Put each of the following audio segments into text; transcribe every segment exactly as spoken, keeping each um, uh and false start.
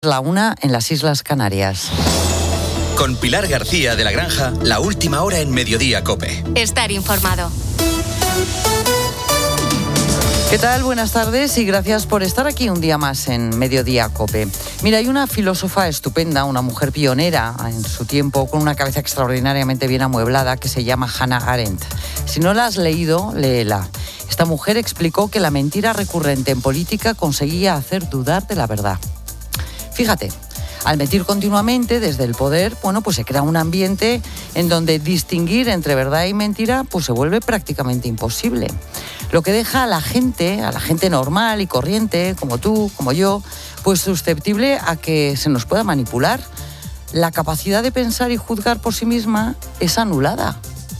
La una en las Islas Canarias. Con Pilar García de la Granja, la última hora en Mediodía COPE. Estar informado. ¿Qué tal? Buenas tardes y gracias por estar aquí un día más en Mediodía COPE. Mira, hay una filósofa estupenda, una mujer pionera en su tiempo, con una cabeza extraordinariamente bien amueblada, que se llama Hannah Arendt. Si no la has leído, léela. Esta mujer explicó que la mentira recurrente en política conseguía hacer dudar de la verdad. Fíjate, al mentir continuamente desde el poder, bueno, pues se crea un ambiente en donde distinguir entre verdad y mentira pues se vuelve prácticamente imposible. Lo que deja a la gente, a la gente normal y corriente, como tú, como yo, pues susceptible a que se nos pueda manipular. La capacidad de pensar y juzgar por sí misma es anulada.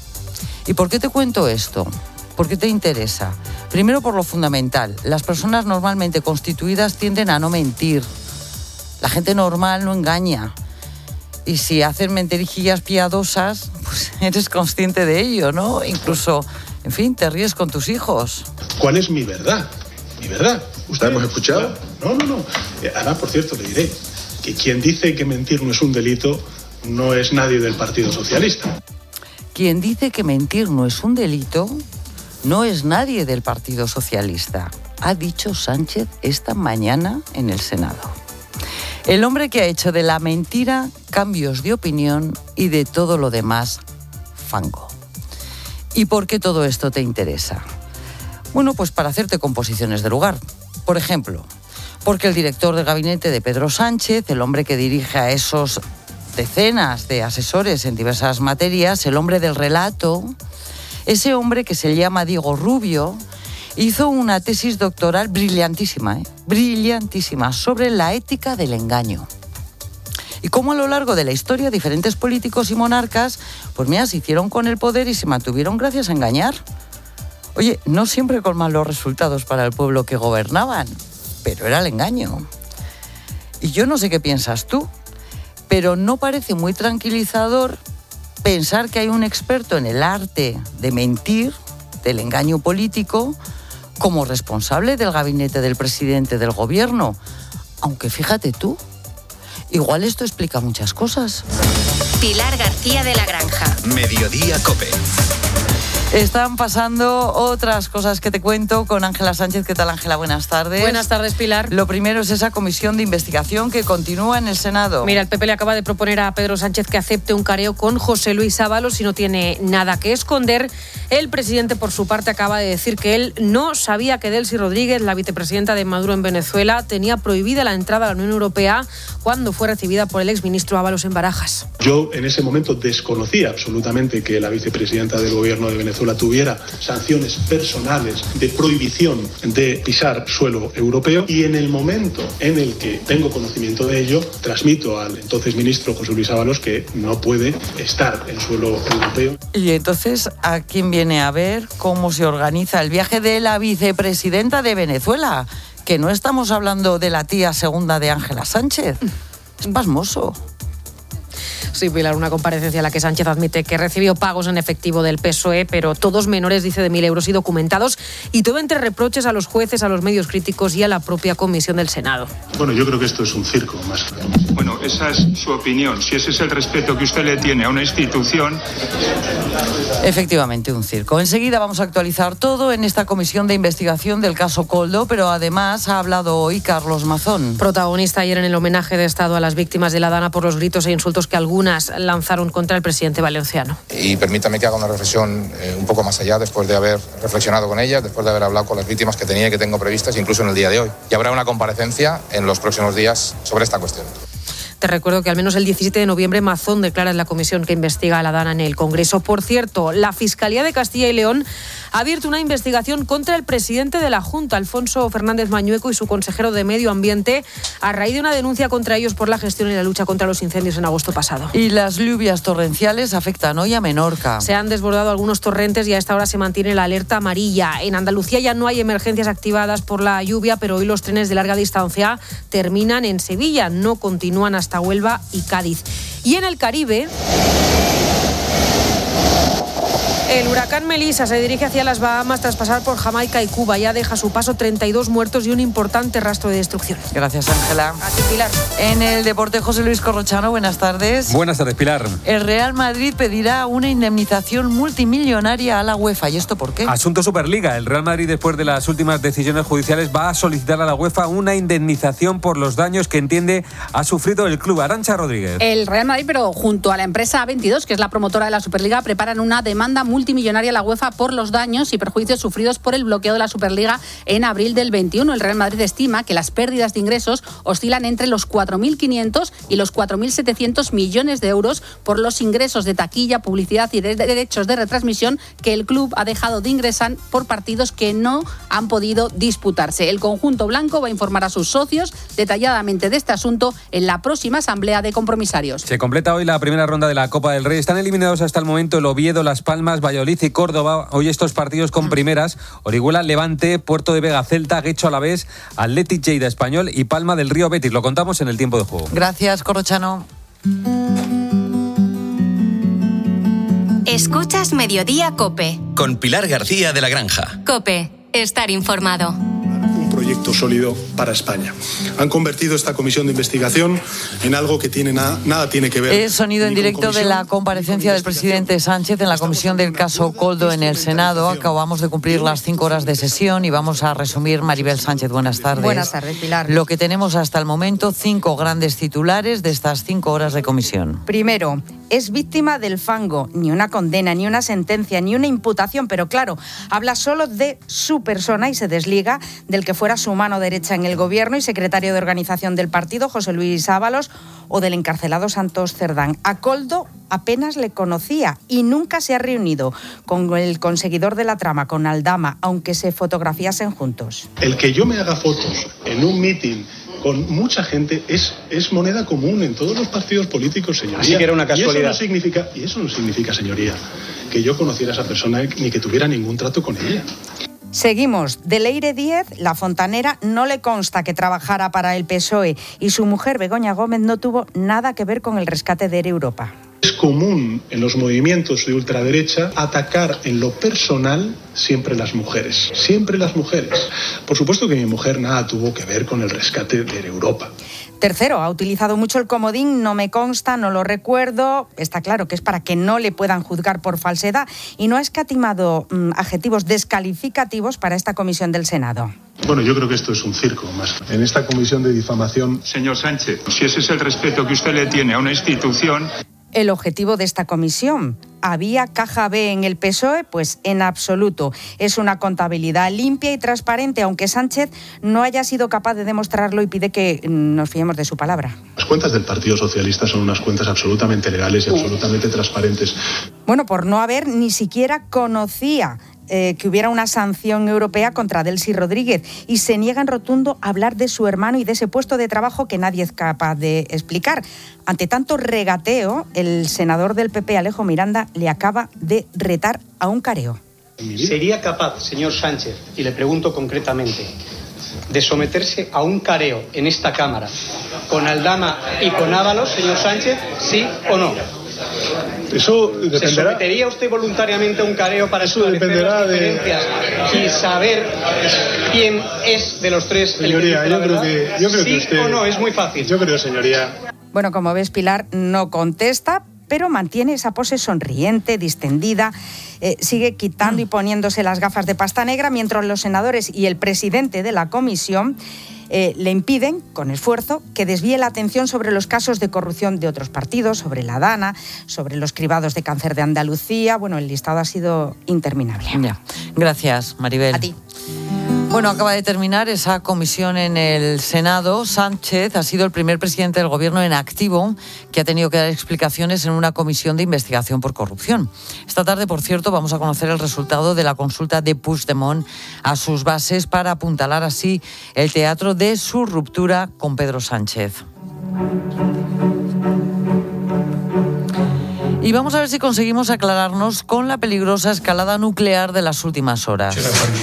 ¿Y por qué te cuento esto? ¿Por qué te interesa? Primero, por lo fundamental. Las personas normalmente constituidas tienden a no mentir. La gente normal no engaña. Y si hacen mentirijillas piadosas, pues eres consciente de ello, ¿no? Incluso, en fin, te ríes con tus hijos. ¿Cuál es mi verdad? ¿Mi verdad? ¿Usted hemos escuchado? No, no, no. Ahora, por cierto, le diré que quien dice que mentir no es un delito no es nadie del Partido Socialista. Quien dice que mentir no es un delito no es nadie del Partido Socialista, ha dicho Sánchez esta mañana en el Senado. El hombre que ha hecho de la mentira cambios de opinión y de todo lo demás fango. ¿Y por qué todo esto te interesa? Bueno, pues para hacerte composiciones de lugar. Por ejemplo, porque el director del gabinete de Pedro Sánchez, el hombre que dirige a esos decenas de asesores en diversas materias, el hombre del relato, ese hombre que se llama Diego Rubio, hizo una tesis doctoral brillantísima, ¿eh? brillantísima, sobre la ética del engaño. Y cómo a lo largo de la historia diferentes políticos y monarcas, pues mira, se hicieron con el poder y se mantuvieron gracias a engañar. Oye, no siempre con malos resultados para el pueblo que gobernaban, pero era el engaño. Y yo no sé qué piensas tú, pero no parece muy tranquilizador pensar que hay un experto en el arte de mentir, del engaño político, como responsable del gabinete del presidente del gobierno. Aunque fíjate tú, igual esto explica muchas cosas. Pilar García de la Granja. Mediodía COPE. Están pasando otras cosas que te cuento con Ángela Sánchez. ¿Qué tal, Ángela? Buenas tardes. Buenas tardes, Pilar. Lo primero es esa comisión de investigación que continúa en el Senado. Mira, el P P le acaba de proponer a Pedro Sánchez que acepte un careo con José Luis Ábalos y no tiene nada que esconder. El presidente, por su parte, acaba de decir que él no sabía que Delcy Rodríguez, la vicepresidenta de Maduro en Venezuela, tenía prohibida la entrada a la Unión Europea cuando fue recibida por el exministro Ábalos en Barajas. Yo en ese momento desconocía absolutamente que la vicepresidenta del gobierno de Venezuela tuviera sanciones personales de prohibición de pisar suelo europeo, y en el momento en el que tengo conocimiento de ello, transmito al entonces ministro José Luis Ábalos que no puede estar en suelo europeo. Y entonces, ¿a quién viene a ver cómo se organiza el viaje de la vicepresidenta de Venezuela? Que no estamos hablando de la tía segunda de Ángela Sánchez. Es pasmoso. Sí, Pilar, una comparecencia en la que Sánchez admite que recibió pagos en efectivo del P S O E, pero todos menores, dice, de mil euros y documentados, y todo entre reproches a los jueces, a los medios críticos y a la propia comisión del Senado. Bueno, yo creo que esto es un circo más que... Bueno, esa es su opinión. Si ese es el respeto que usted le tiene a una institución... Efectivamente, un circo. Enseguida vamos a actualizar todo en esta comisión de investigación del caso Koldo, pero además ha hablado hoy Carlos Mazón. Protagonista ayer en el homenaje de Estado a las víctimas de la Dana por los gritos e insultos que algunas lanzaron contra el presidente valenciano. Y permítame que haga una reflexión eh, un poco más allá, después de haber reflexionado con ellas, después de haber hablado con las víctimas que tenía y que tengo previstas, incluso en el día de hoy. Y habrá una comparecencia en los próximos días sobre esta cuestión. Te recuerdo que al menos el diecisiete de noviembre Mazón declara en la comisión que investiga a la Dana en el Congreso. Por cierto, la Fiscalía de Castilla y León ha abierto una investigación contra el presidente de la Junta, Alfonso Fernández Mañueco, y su consejero de Medio Ambiente, a raíz de una denuncia contra ellos por la gestión y la lucha contra los incendios en agosto pasado. Y las lluvias torrenciales afectan hoy a Menorca. Se han desbordado algunos torrentes y a esta hora se mantiene la alerta amarilla. En Andalucía ya no hay emergencias activadas por la lluvia, pero hoy los trenes de larga distancia terminan en Sevilla, no continúan hasta Huelva y Cádiz. Y en el Caribe... El huracán Melissa se dirige hacia las Bahamas tras pasar por Jamaica y Cuba. Ya deja a su paso treinta y dos muertos y un importante rastro de destrucción. Gracias, Ángela. A ti, Pilar. En el deporte, José Luis Corrochano, buenas tardes. Buenas tardes, Pilar. El Real Madrid pedirá una indemnización multimillonaria a la UEFA. ¿Y esto por qué? Asunto Superliga. El Real Madrid, después de las últimas decisiones judiciales, va a solicitar a la UEFA una indemnización por los daños que entiende ha sufrido el club. Arantxa Rodríguez. El Real Madrid, pero junto a la empresa A veintidós, que es la promotora de la Superliga, preparan una demanda multimillonaria a la UEFA por los daños y perjuicios sufridos por el bloqueo de la Superliga en abril del veintiuno. El Real Madrid estima que las pérdidas de ingresos oscilan entre los cuatro mil quinientos y los cuatro mil setecientos millones de euros por los ingresos de taquilla, publicidad y de derechos de retransmisión que el club ha dejado de ingresar por partidos que no han podido disputarse. El conjunto blanco va a informar a sus socios detalladamente de este asunto en la próxima asamblea de compromisarios. Se completa hoy la primera ronda de la Copa del Rey. Están eliminados hasta el momento el Oviedo, Las Palmas, Valladolid y Córdoba. Hoy estos partidos con primeras: Orihuela, Levante, Puerto de Vega, Celta, Guecho, Alavés, Athletic, Lleida, Español y Palma del Río, Betis. Lo contamos en el tiempo de juego. Gracias, Corrochano. Escuchas Mediodía COPE. Con Pilar García de la Granja. COPE. Estar informado. Proyecto sólido para España. Han convertido esta comisión de investigación en algo que tiene nada, nada tiene que ver. Es sonido en directo de la comparecencia del presidente Sánchez en la comisión del caso Koldo en el Senado. Acabamos de cumplir las cinco horas de sesión y vamos a resumir. Maribel Sánchez, buenas tardes. Buenas tardes, Pilar. Lo que tenemos hasta el momento, cinco grandes titulares de estas cinco horas de comisión. Primero, es víctima del fango. Ni una condena, ni una sentencia, ni una imputación, pero claro, habla solo de su persona y se desliga del que fuera su mano derecha en el gobierno y secretario de organización del partido, José Luis Ábalos, o del encarcelado Santos Cerdán. A Koldo apenas le conocía y nunca se ha reunido con el conseguidor de la trama, con Aldama, aunque se fotografiasen juntos. El que yo me haga fotos en un mitin con mucha gente es, es moneda común en todos los partidos políticos, señoría. Así que era una casualidad. Y eso no significa, y eso no significa, señoría, que yo conociera a esa persona ni que tuviera ningún trato con ella. Seguimos. De Leire Díez, la fontanera, no le consta que trabajara para el P S O E y su mujer, Begoña Gómez, no tuvo nada que ver con el rescate de Air Europa. Es común en los movimientos de ultraderecha atacar en lo personal siempre las mujeres, siempre las mujeres. Por supuesto que mi mujer nada tuvo que ver con el rescate de Air Europa. Tercero, ha utilizado mucho el comodín, no me consta, no lo recuerdo. Está claro que es para que no le puedan juzgar por falsedad y no ha escatimado mmm, adjetivos descalificativos para esta comisión del Senado. Bueno, yo creo que esto es un circo más. En esta comisión de difamación... Señor Sánchez, si ese es el respeto que usted le tiene a una institución... El objetivo de esta comisión, ¿había caja B en el P S O E? Pues en absoluto. Es una contabilidad limpia y transparente, aunque Sánchez no haya sido capaz de demostrarlo y pide que nos fiemos de su palabra. Las cuentas del Partido Socialista son unas cuentas absolutamente legales y absolutamente transparentes. Bueno, por no haber ni siquiera conocía Eh, que hubiera una sanción europea contra Delcy Rodríguez y se niega en rotundo a hablar de su hermano y de ese puesto de trabajo que nadie es capaz de explicar. Ante tanto regateo, el senador del P P, Alejo Miranda, le acaba de retar a un careo. ¿Sería capaz, señor Sánchez, y le pregunto concretamente, de someterse a un careo en esta Cámara con Aldama y con Ábalos, señor Sánchez, sí o no? Eso dependerá. ¿Se sometería usted voluntariamente a un careo para esclarecer las diferencias de... y saber quién es de los tres? Señoría, el que dice la yo creo verdad? que, yo creo ¿Sí que usted... o no? Es muy fácil. Yo creo, señoría. Bueno, como ves, Pilar no contesta, pero mantiene esa pose sonriente, distendida, eh, sigue quitando y poniéndose las gafas de pasta negra, mientras los senadores y el presidente de la comisión eh, le impiden, con esfuerzo, que desvíe la atención sobre los casos de corrupción de otros partidos, sobre la Dana, sobre los cribados de cáncer de Andalucía. Bueno, el listado ha sido interminable. Ya. Gracias, Maribel. A ti. Bueno, acaba de terminar esa comisión en el Senado. Sánchez ha sido el primer presidente del gobierno en activo que ha tenido que dar explicaciones en una comisión de investigación por corrupción. Esta tarde, por cierto, vamos a conocer el resultado de la consulta de Puigdemont a sus bases para apuntalar así el teatro de su ruptura con Pedro Sánchez. Y vamos a ver si conseguimos aclararnos con la peligrosa escalada nuclear de las últimas horas.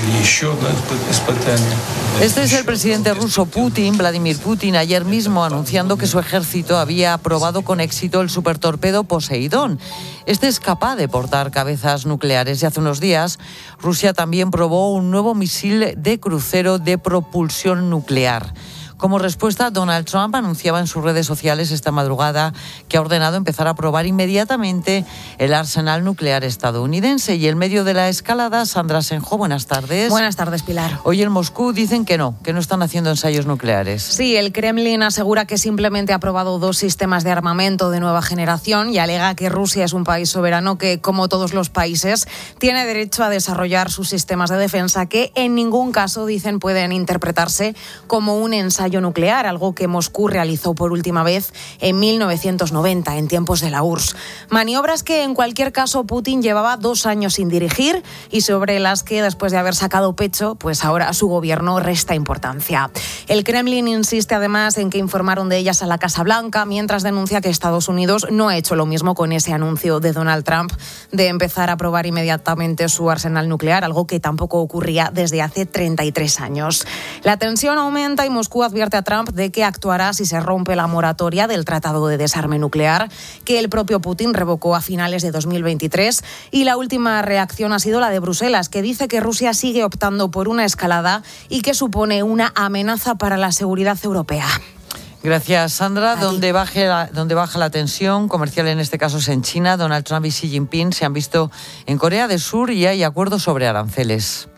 Este es el presidente ruso Putin, Vladimir Putin, ayer mismo anunciando que su ejército había probado con éxito el supertorpedo Poseidón. Este es capaz de portar cabezas nucleares y hace unos días Rusia también probó un nuevo misil de crucero de propulsión nuclear. Como respuesta, Donald Trump anunciaba en sus redes sociales esta madrugada que ha ordenado empezar a probar inmediatamente el arsenal nuclear estadounidense. Y en medio de la escalada, Sandra Senjo, buenas tardes. Buenas tardes, Pilar. Hoy en Moscú dicen que no, que no están haciendo ensayos nucleares. Sí, el Kremlin asegura que simplemente ha probado dos sistemas de armamento de nueva generación y alega que Rusia es un país soberano que, como todos los países, tiene derecho a desarrollar sus sistemas de defensa que en ningún caso, dicen, pueden interpretarse como un ensayo nuclear, algo que Moscú realizó por última vez en mil novecientos noventa, en tiempos de la U R S S. Maniobras que, en cualquier caso, Putin llevaba dos años sin dirigir y sobre las que, después de haber sacado pecho, pues ahora su gobierno resta importancia. El Kremlin insiste además en que informaron de ellas a la Casa Blanca, mientras denuncia que Estados Unidos no ha hecho lo mismo con ese anuncio de Donald Trump de empezar a probar inmediatamente su arsenal nuclear, algo que tampoco ocurría desde hace treinta y tres años. La tensión aumenta y Moscú advierte a Trump de que actuará si se rompe la moratoria del Tratado de Desarme Nuclear que el propio Putin revocó a finales de dos mil veintitrés, y la última reacción ha sido la de Bruselas, que dice que Rusia sigue optando por una escalada y que supone una amenaza para la seguridad europea. Gracias, Sandra. Donde, baje la, donde baja la tensión comercial, en este caso es en China. Donald Trump y Xi Jinping se han visto en Corea del Sur y hay acuerdos sobre aranceles.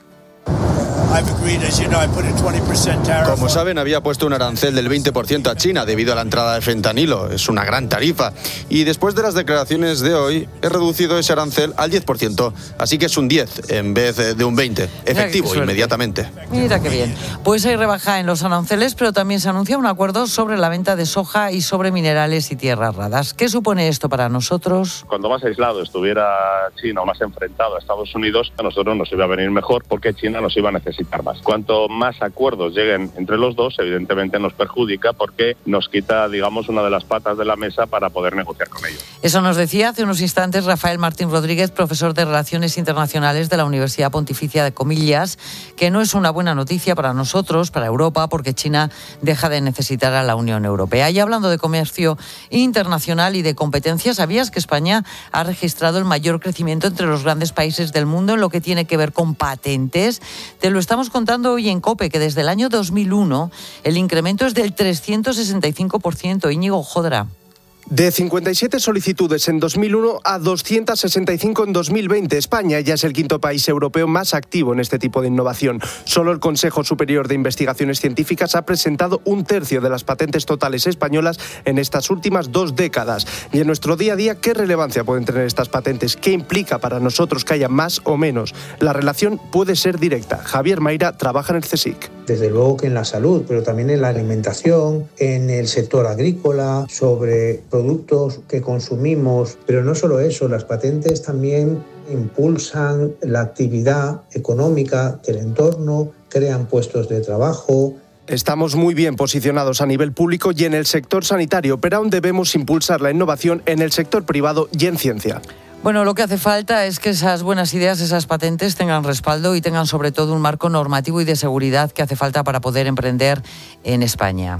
Como saben, había puesto un arancel del veinte por ciento a China debido a la entrada de fentanilo. Es una gran tarifa. Y después de las declaraciones de hoy, he reducido ese arancel al diez por ciento. Así que es un diez en vez de un veinte. Efectivo, inmediatamente. Mira qué bien. Pues hay rebaja en los aranceles, pero también se anuncia un acuerdo sobre la venta de soja y sobre minerales y tierras raras. ¿Qué supone esto para nosotros? Cuando más aislado estuviera China o más enfrentado a Estados Unidos, a nosotros nos iba a venir mejor porque China nos iba a necesitar más. Cuanto más acuerdos lleguen entre los dos, evidentemente nos perjudica porque nos quita, digamos, una de las patas de la mesa para poder negociar con ellos. Eso nos decía hace unos instantes Rafael Martín Rodríguez, profesor de Relaciones Internacionales de la Universidad Pontificia de Comillas, que no es una buena noticia para nosotros, para Europa, porque China deja de necesitar a la Unión Europea. Y hablando de comercio internacional y de competencia, ¿sabías que España ha registrado el mayor crecimiento entre los grandes países del mundo en lo que tiene que ver con patentes? Te lo estamos contando hoy en COPE, que desde el año dos mil uno el incremento es del trescientos sesenta y cinco por ciento. Íñigo Jodra. De cincuenta y siete solicitudes en dos mil uno a doscientos sesenta y cinco en dos mil veinte, España ya es el quinto país europeo más activo en este tipo de innovación. Solo el Consejo Superior de Investigaciones Científicas ha presentado un tercio de las patentes totales españolas en estas últimas dos décadas. Y en nuestro día a día, ¿qué relevancia pueden tener estas patentes? ¿Qué implica para nosotros que haya más o menos? La relación puede ser directa. Javier Mayra trabaja en el CSIC. Desde luego que en la salud, pero también en la alimentación, en el sector agrícola, sobre productos que consumimos, pero no solo eso, las patentes también impulsan la actividad económica del entorno, crean puestos de trabajo. Estamos muy bien posicionados a nivel público y en el sector sanitario, pero aún debemos impulsar la innovación en el sector privado y en ciencia. Bueno, lo que hace falta es que esas buenas ideas, esas patentes tengan respaldo y tengan sobre todo un marco normativo y de seguridad que hace falta para poder emprender en España.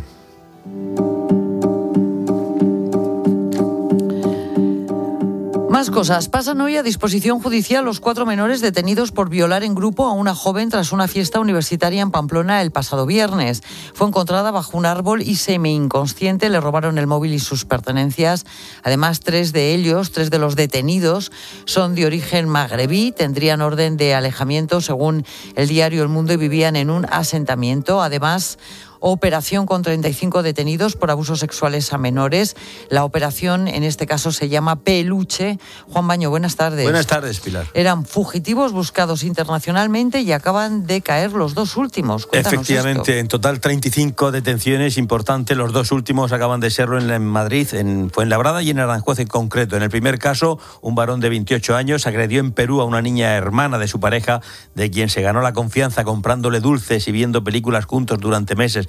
Más cosas. Pasan hoy a disposición judicial los cuatro menores detenidos por violar en grupo a una joven tras una fiesta universitaria en Pamplona el pasado viernes. Fue encontrada bajo un árbol y semi-inconsciente. Le robaron el móvil y sus pertenencias. Además, tres de ellos, tres de los detenidos, son de origen magrebí. Tendrían orden de alejamiento, según el diario El Mundo, y vivían en un asentamiento. Además, operación con treinta y cinco detenidos por abusos sexuales a menores. La operación, en este caso, se llama Peluche. Juan Baño, buenas tardes. Buenas tardes, Pilar. Eran fugitivos buscados internacionalmente y acaban de caer los dos últimos. Cuéntanos. Efectivamente, esto. En total treinta y cinco detenciones, importante. Los dos últimos acaban de serlo en, en Madrid, en Fuenlabrada y en Aranjuez en concreto. En el primer caso, un varón de veintiocho años agredió en Perú a una niña hermana de su pareja, de quien se ganó la confianza comprándole dulces y viendo películas juntos durante meses.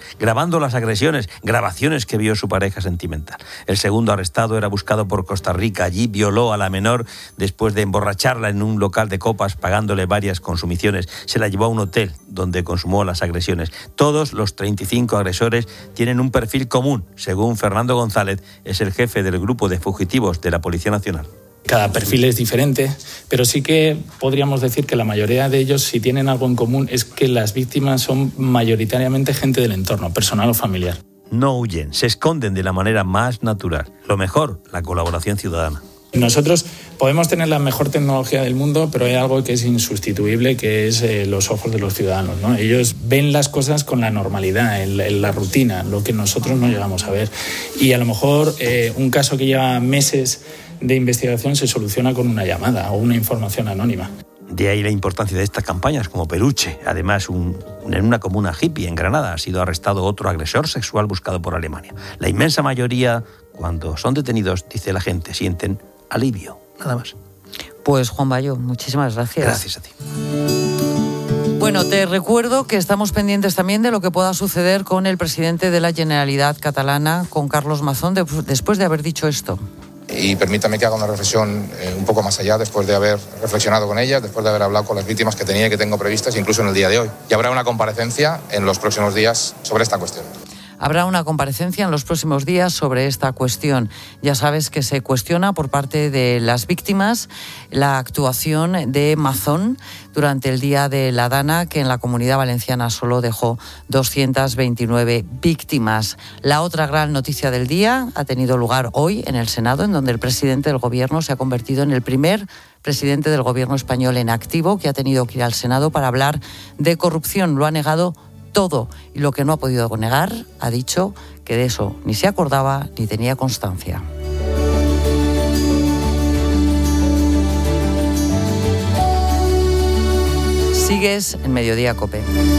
grabando las agresiones, grabaciones que vio su pareja sentimental. El segundo arrestado era buscado por Costa Rica. Allí violó a la menor después de emborracharla en un local de copas, pagándole varias consumiciones. Se la llevó a un hotel donde consumó las agresiones. Todos los treinta y cinco agresores tienen un perfil común. Según Fernando González, es el jefe del grupo de fugitivos de la Policía Nacional. Cada perfil es diferente, pero sí que podríamos decir que la mayoría de ellos, si tienen algo en común, es que las víctimas son mayoritariamente gente del entorno, personal o familiar. No huyen, se esconden de la manera más natural. Lo mejor, la colaboración ciudadana. Nosotros podemos tener la mejor tecnología del mundo, pero hay algo que es insustituible, que es eh, los ojos de los ciudadanos, ¿no? Ellos ven las cosas con la normalidad, en, en la rutina, lo que nosotros no llegamos a ver. Y a lo mejor eh, un caso que lleva meses de investigación se soluciona con una llamada o una información anónima. De ahí la importancia de estas campañas como Peluche. Además, un, en una comuna hippie en Granada ha sido arrestado otro agresor sexual buscado por Alemania. La inmensa mayoría, cuando son detenidos, dice la gente, sienten alivio, nada más. Pues Juan Bayo, muchísimas gracias. Gracias a ti. Bueno, te recuerdo que estamos pendientes también de lo que pueda suceder con el presidente de la Generalitat catalana, con Carlos Mazón, de, después de haber dicho esto. Y permítame que haga una reflexión eh, un poco más allá, después de haber reflexionado con ellas, después de haber hablado con las víctimas que tenía y que tengo previstas, incluso en el día de hoy. Y habrá una comparecencia en los próximos días sobre esta cuestión. Habrá una comparecencia en los próximos días sobre esta cuestión. Ya sabes que se cuestiona por parte de las víctimas la actuación de Mazón durante el Día de la Dana, que en la Comunidad Valenciana solo dejó doscientas veintinueve víctimas. La otra gran noticia del día ha tenido lugar hoy en el Senado, en donde el presidente del Gobierno se ha convertido en el primer presidente del Gobierno español en activo que ha tenido que ir al Senado para hablar de corrupción. Lo ha negado todo, y lo que no ha podido negar, ha dicho que de eso ni se acordaba ni tenía constancia. Sigues en Mediodía COPE.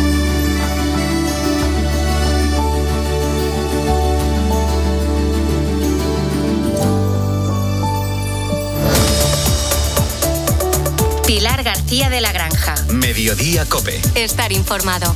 Pilar García de la Granja. Mediodía COPE. Estar informado.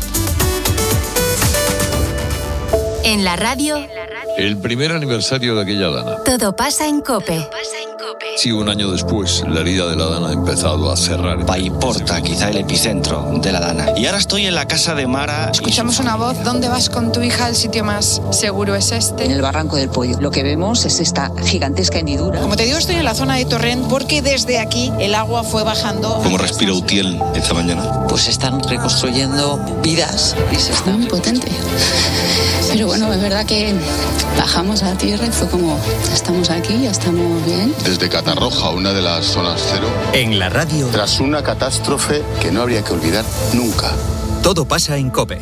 En la radio. El primer aniversario de aquella dana. Todo pasa en COPE. Sí, un año después, la herida de la dana ha empezado a cerrar. Paiporta, quizá el epicentro de la dana. Y ahora estoy en la casa de Mara. Escuchamos una voz. ¿Dónde vas con tu hija? El sitio más seguro es este. En el Barranco del Pollo. Lo que vemos es esta gigantesca hendidura. Como te digo, estoy en la zona de Torrent porque desde aquí el agua fue bajando. ¿Cómo respira Utiel esta mañana? Pues están reconstruyendo vidas y se está muy potente. Pero bueno, es verdad que bajamos a tierra y fue como, estamos aquí, ya estamos bien. Desde Catarroja, una de las zonas cero. En la radio. Tras una catástrofe que no habría que olvidar nunca. Todo pasa en COPE.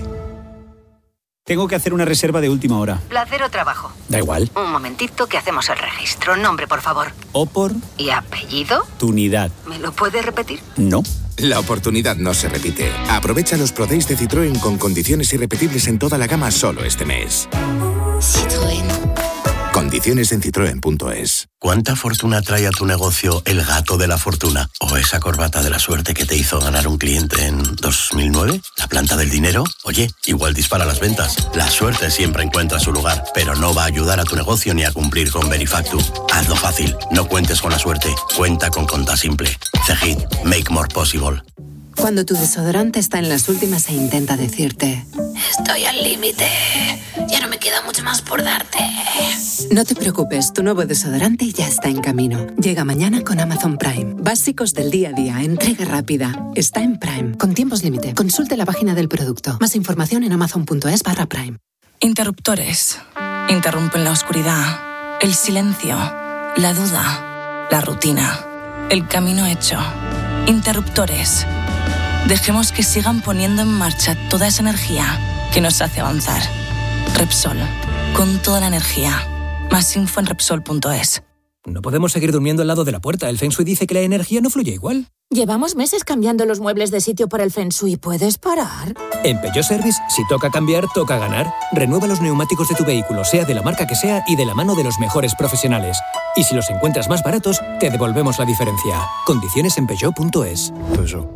Tengo que hacer una reserva de última hora. ¿Placer o trabajo? Da igual. Un momentito que hacemos el registro. Nombre, por favor. Opor. ¿Y apellido? Tunidad. ¿Me lo puede repetir? No. La oportunidad no se repite. Aprovecha los Pro Days de Citroën con condiciones irrepetibles en toda la gama solo este mes. Citroën. Condiciones en citroen punto es. ¿Cuánta fortuna trae a tu negocio el gato de la fortuna? ¿O esa corbata de la suerte que te hizo ganar un cliente en dos mil nueve? ¿La planta del dinero? Oye, igual dispara las ventas. La suerte siempre encuentra su lugar, pero no va a ayudar a tu negocio ni a cumplir con Verifactu. Hazlo fácil, no cuentes con la suerte, cuenta con Conta Simple. Cegid, make more possible. Cuando tu desodorante está en las últimas e intenta decirte: estoy al límite, ya no me queda mucho más por darte. No te preocupes, tu nuevo desodorante ya está en camino. Llega mañana con Amazon Prime. Básicos del día a día, entrega rápida. Está en Prime, con tiempos límite. Consulte la página del producto. Más información en amazon.es barra Prime. Interruptores. Interrumpen la oscuridad, el silencio, la duda, la rutina, el camino hecho. Interruptores. Dejemos que sigan poniendo en marcha toda esa energía que nos hace avanzar. Repsol, con toda la energía. Más info en Repsol punto es. No podemos seguir durmiendo al lado de la puerta. El Feng Shui dice que la energía no fluye igual. Llevamos meses cambiando los muebles de sitio por el Feng Shui. ¿Puedes parar? En Peugeot Service, si toca cambiar, toca ganar. Renueva los neumáticos de tu vehículo, sea de la marca que sea y de la mano de los mejores profesionales. Y si los encuentras más baratos, te devolvemos la diferencia. Condiciones en Peugeot punto es. Peugeot.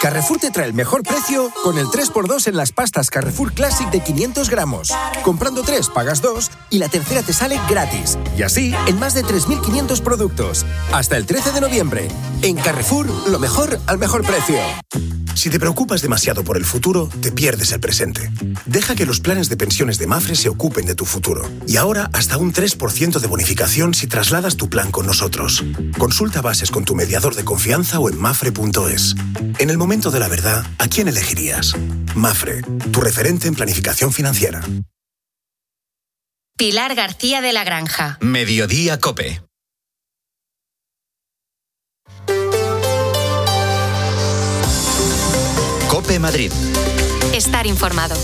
Carrefour te trae el mejor precio con el tres por dos en las pastas Carrefour Classic de quinientos gramos. Comprando tres, pagas dos y la tercera te sale gratis. Y así, en más de tres mil quinientos productos. Hasta el trece de noviembre. En Carrefour, lo mejor al mejor precio. Si te preocupas demasiado por el futuro, te pierdes el presente. Deja que los planes de pensiones de Mafre se ocupen de tu futuro. Y ahora, hasta un tres por ciento de bonificación si trasladas tu plan con nosotros. Consulta bases con tu mediador de confianza o en mafre punto es. En el momento de la verdad, ¿a quién elegirías? Mafre, tu referente en planificación financiera. Pilar García de la Granja. Mediodía COPE. COPE Madrid. Estar informado.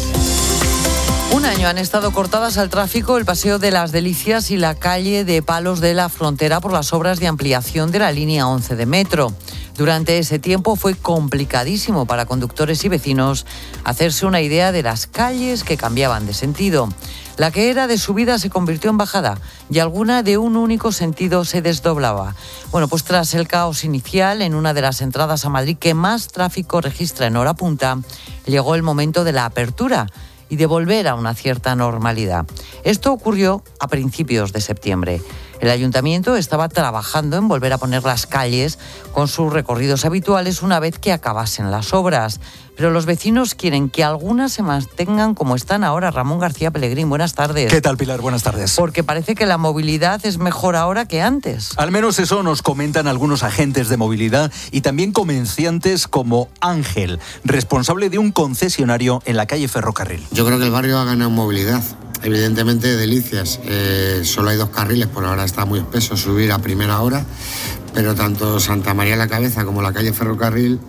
Un año han estado cortadas al tráfico el Paseo de las Delicias y la calle de Palos de la Frontera por las obras de ampliación de la línea once de metro. Durante ese tiempo fue complicadísimo para conductores y vecinos hacerse una idea de las calles que cambiaban de sentido. La que era de subida se convirtió en bajada y alguna de un único sentido se desdoblaba. Bueno, pues tras el caos inicial en una de las entradas a Madrid que más tráfico registra en hora punta, llegó el momento de la apertura y de volver a una cierta normalidad. Esto ocurrió a principios de septiembre. El ayuntamiento estaba trabajando en volver a poner las calles con sus recorridos habituales una vez que acabasen las obras. Pero los vecinos quieren que algunas se mantengan como están ahora. Ramón García Pellegrín, buenas tardes. ¿Qué tal, Pilar? Buenas tardes. Porque parece que la movilidad es mejor ahora que antes. Al menos eso nos comentan algunos agentes de movilidad y también comerciantes como Ángel, responsable de un concesionario en la calle Ferrocarril. Yo creo que el barrio ha ganado movilidad. Evidentemente, Delicias, eh, solo hay dos carriles, por ahora está muy espeso subir a primera hora, pero tanto Santa María la Cabeza como la calle Ferrocarril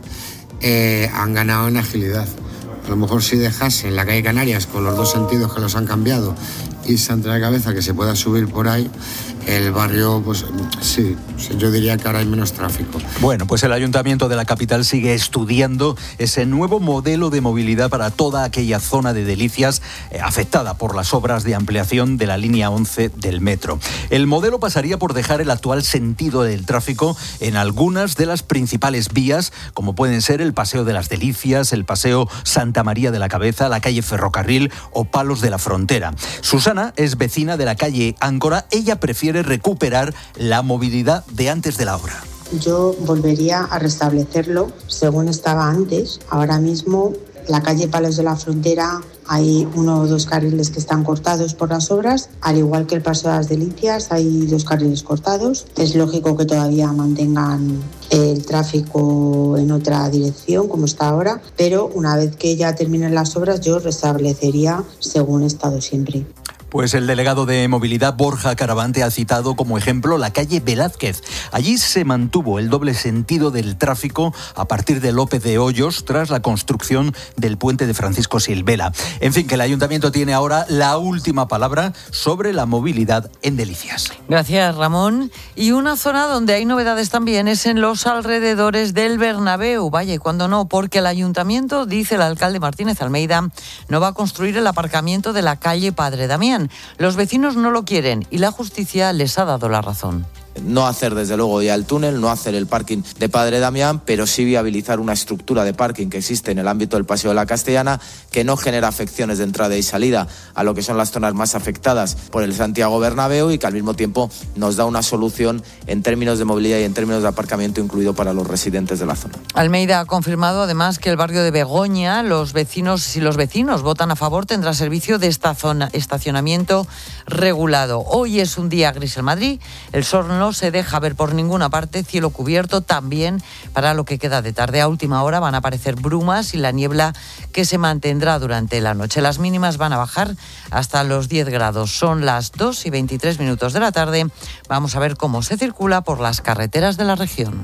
eh, han ganado en agilidad. A lo mejor si dejasen la calle Canarias con los dos sentidos que los han cambiado y Santa María la Cabeza que se pueda subir por ahí, el barrio, pues sí, yo diría que ahora hay menos tráfico. Bueno, pues el Ayuntamiento de la capital sigue estudiando ese nuevo modelo de movilidad para toda aquella zona de Delicias eh, afectada por las obras de ampliación de la línea once del metro. El modelo pasaría por dejar el actual sentido del tráfico en algunas de las principales vías, como pueden ser el Paseo de las Delicias, el Paseo Santa María de la Cabeza, la calle Ferrocarril o Palos de la Frontera. Susana es vecina de la calle Áncora. Ella prefiere recuperar la movilidad de antes de la obra. Yo volvería a restablecerlo según estaba antes. Ahora mismo la calle Palos de la Frontera hay uno o dos carriles que están cortados por las obras, al igual que el Paseo de las Delicias hay dos carriles cortados. Es lógico que todavía mantengan el tráfico en otra dirección como está ahora, pero una vez que ya terminen las obras yo restablecería según he estado siempre. Pues el delegado de Movilidad, Borja Caravante, ha citado como ejemplo la calle Velázquez. Allí se mantuvo el doble sentido del tráfico a partir de López de Hoyos tras la construcción del puente de Francisco Silvela. En fin, que el Ayuntamiento tiene ahora la última palabra sobre la movilidad en Delicias. Gracias, Ramón. Y una zona donde hay novedades también es en los alrededores del Bernabéu. Vaya, y cuando no, porque el Ayuntamiento, dice el alcalde Martínez Almeida, no va a construir el aparcamiento de la calle Padre Damián. Los vecinos no lo quieren y la justicia les ha dado la razón. No hacer desde luego ya el túnel, no hacer el parking de Padre Damián, pero sí viabilizar una estructura de parking que existe en el ámbito del Paseo de la Castellana, que no genera afecciones de entrada y salida a lo que son las zonas más afectadas por el Santiago Bernabéu y que al mismo tiempo nos da una solución en términos de movilidad y en términos de aparcamiento incluido para los residentes de la zona. Almeida ha confirmado además que el barrio de Begoña, los vecinos, si los vecinos votan a favor, tendrá servicio de esta zona, estacionamiento regulado. Hoy es un día gris en Madrid, el sol no se deja ver por ninguna parte, cielo cubierto también para lo que queda de tarde. A última hora van a aparecer brumas y la niebla que se mantendrá durante la noche. Las mínimas van a bajar hasta los diez grados. Son las dos y veintitrés minutos de la tarde. Vamos a ver cómo se circula por las carreteras de la región.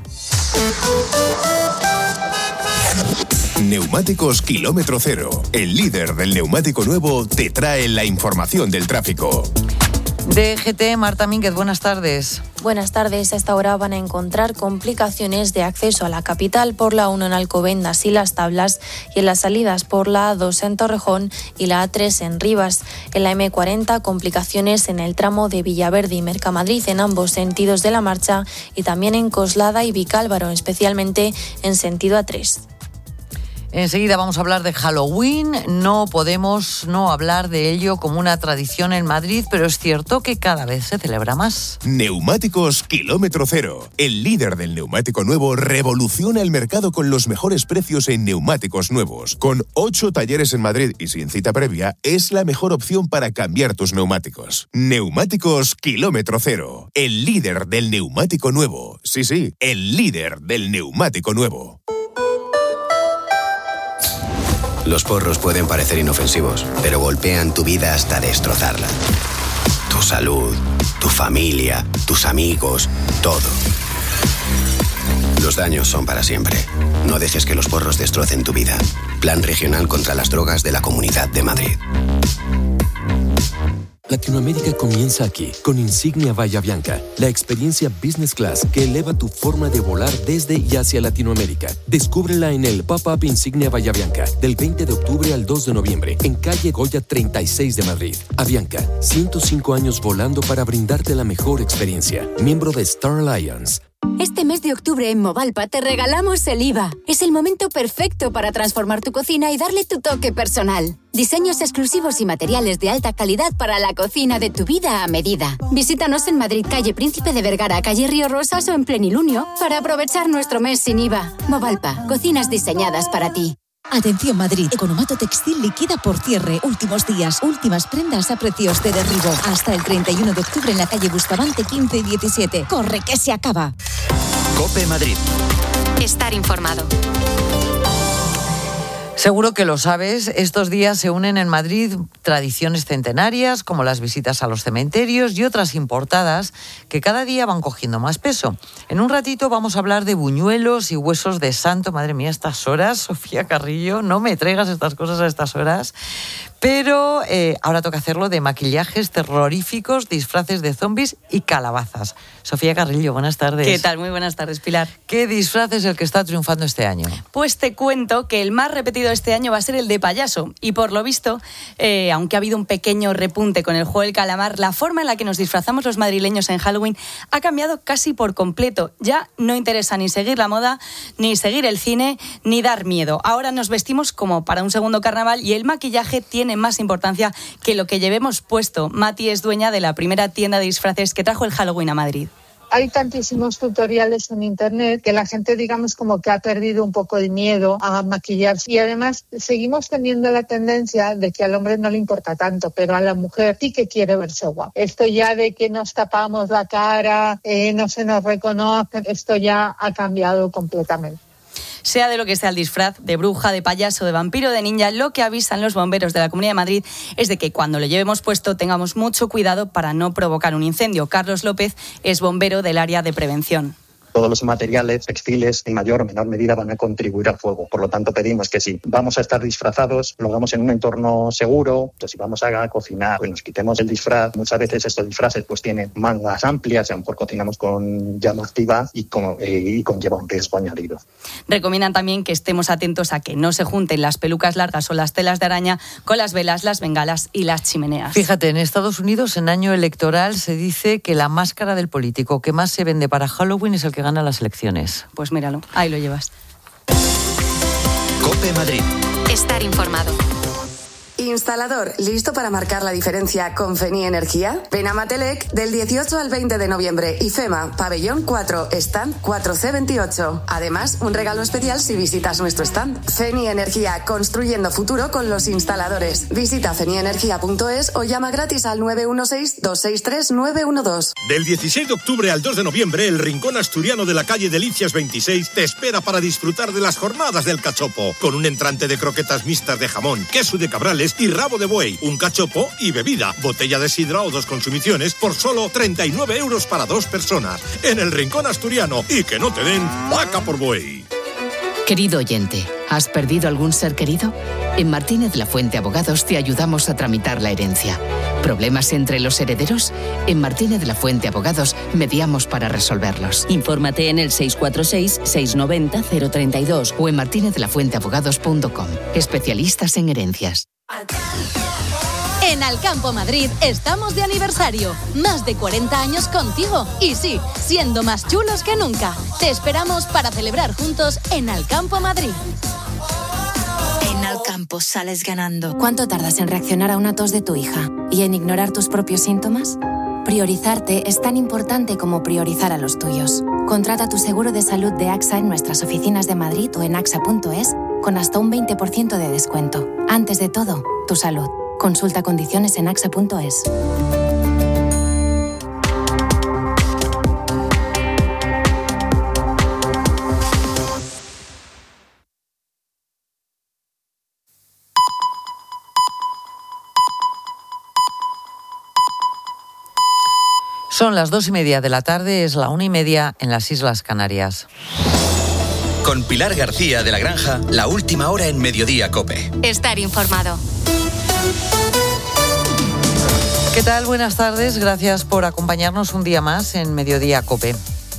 Neumáticos Kilómetro Cero, el líder del neumático nuevo, te trae la información del tráfico. D G T, Marta Mínguez, buenas tardes. Buenas tardes. A esta hora van a encontrar complicaciones de acceso a la capital por la uno en Alcobendas y Las Tablas y en las salidas por la A dos en Torrejón y la A tres en Rivas. En la eme cuarenta, complicaciones en el tramo de Villaverde y Mercamadrid en ambos sentidos de la marcha y también en Coslada y Vicálvaro, especialmente en sentido A tres. Enseguida vamos a hablar de Halloween. No podemos no hablar de ello como una tradición en Madrid, pero es cierto que cada vez se celebra más. Neumáticos Kilómetro Cero. El líder del neumático nuevo revoluciona el mercado con los mejores precios en neumáticos nuevos. Con ocho talleres en Madrid y sin cita previa, es la mejor opción para cambiar tus neumáticos. Neumáticos Kilómetro Cero. El líder del neumático nuevo. Sí, sí, el líder del neumático nuevo. Los porros pueden parecer inofensivos, pero golpean tu vida hasta destrozarla. Tu salud, tu familia, tus amigos, todo. Los daños son para siempre. No dejes que los porros destrocen tu vida. Plan Regional contra las Drogas de la Comunidad de Madrid. Latinoamérica comienza aquí, con Insignia Bahía Bianca, la experiencia Business Class que eleva tu forma de volar desde y hacia Latinoamérica. Descúbrela en el Pop-Up Insignia Bahía Bianca, del veinte de octubre al dos de noviembre, en calle Goya treinta y seis de Madrid. Avianca, ciento cinco años volando para brindarte la mejor experiencia. Miembro de Star Alliance. Este mes de octubre en Movalpa te regalamos el I V A. Es el momento perfecto para transformar tu cocina y darle tu toque personal. Diseños exclusivos y materiales de alta calidad para la cocina de tu vida a medida. Visítanos en Madrid, calle Príncipe de Vergara, calle Río Rosas o en Plenilunio para aprovechar nuestro mes sin I V A. Movalpa, cocinas diseñadas para ti. Atención Madrid, Economato Textil liquida por cierre. Últimos días, últimas prendas a precios de derribo. Hasta el treinta y uno de octubre en la calle Bustamante quince y diecisiete. ¡Corre que se acaba! COPE Madrid. Estar informado. Seguro que lo sabes, estos días se unen en Madrid tradiciones centenarias como las visitas a los cementerios y otras importadas que cada día van cogiendo más peso. En un ratito vamos a hablar de buñuelos y huesos de santo. Madre mía, estas horas, Sofía Carrillo, no me traigas estas cosas a estas horas. Pero eh, ahora toca hacerlo de maquillajes terroríficos, disfraces de zombies y calabazas. Sofía Carrillo, buenas tardes. ¿Qué tal? Muy buenas tardes, Pilar. ¿Qué disfraz es el que está triunfando este año? Pues te cuento que el más repetido este año va a ser el de payaso. Y por lo visto, eh, aunque ha habido un pequeño repunte con el juego del calamar, la forma en la que nos disfrazamos los madrileños en Halloween ha cambiado casi por completo. Ya no interesa ni seguir la moda, ni seguir el cine, ni dar miedo. Ahora nos vestimos como para un segundo carnaval y el maquillaje tiene más importancia que lo que llevemos puesto. Mati es dueña de la primera tienda de disfraces que trajo el Halloween a Madrid. Hay tantísimos tutoriales en internet que la gente, digamos, como que ha perdido un poco el miedo a maquillarse. Y además seguimos teniendo la tendencia de que al hombre no le importa tanto, pero a la mujer sí que quiere verse guapa. Esto ya de que nos tapamos la cara, eh, no se nos reconoce, esto ya ha cambiado completamente. Sea de lo que sea el disfraz, de bruja, de payaso, de vampiro, de ninja, lo que avisan los bomberos de la Comunidad de Madrid es de que cuando lo llevemos puesto tengamos mucho cuidado para no provocar un incendio. Carlos López es bombero del área de prevención. Todos los materiales textiles en mayor o menor medida van a contribuir al fuego. Por lo tanto, pedimos que si vamos a estar disfrazados, lo hagamos en un entorno seguro. Entonces, si vamos a cocinar, pues nos quitemos el disfraz. Muchas veces estos disfraces pues tienen mangas amplias, y a lo mejor cocinamos con llama activa y, con, eh, y conlleva un riesgo añadido. Recomiendan también que estemos atentos a que no se junten las pelucas largas o las telas de araña con las velas, las bengalas y las chimeneas. Fíjate, en Estados Unidos, en año electoral, se dice que la máscara del político que más se vende para Halloween es el que gana las elecciones. Pues míralo, ahí lo llevas. COPE Madrid. Estar informado. Instalador, ¿listo para marcar la diferencia con Feni Energía? Ven a Matelec del dieciocho al veinte de noviembre y FEMA, pabellón cuatro, stand cuatro C veintiocho. Además, un regalo especial si visitas nuestro stand. Feni Energía, construyendo futuro con los instaladores. Visita feni energía punto es o llama gratis al nueve uno seis, dos seis tres, nueve uno dos. Del dieciséis de octubre al dos de noviembre, el Rincón Asturiano de la calle Delicias veintiséis te espera para disfrutar de las jornadas del cachopo, con un entrante de croquetas mixtas de jamón, queso de cabrales y rabo de buey, un cachopo y bebida, botella de sidra o dos consumiciones por solo treinta y nueve euros para dos personas. En el Rincón Asturiano, y que no te den vaca por buey. Querido oyente, ¿has perdido algún ser querido? En Martínez La Fuente Abogados te ayudamos a tramitar la herencia. ¿Problemas entre los herederos? En Martínez La Fuente Abogados mediamos para resolverlos. Infórmate en el seis cuatro seis, seis nueve cero, cero tres dos o en martinez la fuente abogados punto com. Especialistas en herencias. En Alcampo Madrid estamos de aniversario. Más de cuarenta años contigo. Y sí, siendo más chulos que nunca. Te esperamos para celebrar juntos en Alcampo Madrid. campo sales ganando. ¿Cuánto tardas en reaccionar a una tos de tu hija y en ignorar tus propios síntomas? Priorizarte es tan importante como priorizar a los tuyos. Contrata tu seguro de salud de AXA en nuestras oficinas de Madrid o en axa punto es con hasta un veinte por ciento de descuento. Antes de todo, tu salud. Consulta condiciones en axa punto es. Son las dos y media de la tarde, es la una y media en las Islas Canarias. Con Pilar García de la Granja, la última hora en Mediodía COPE. Estar informado. ¿Qué tal? Buenas tardes, gracias por acompañarnos un día más en Mediodía COPE.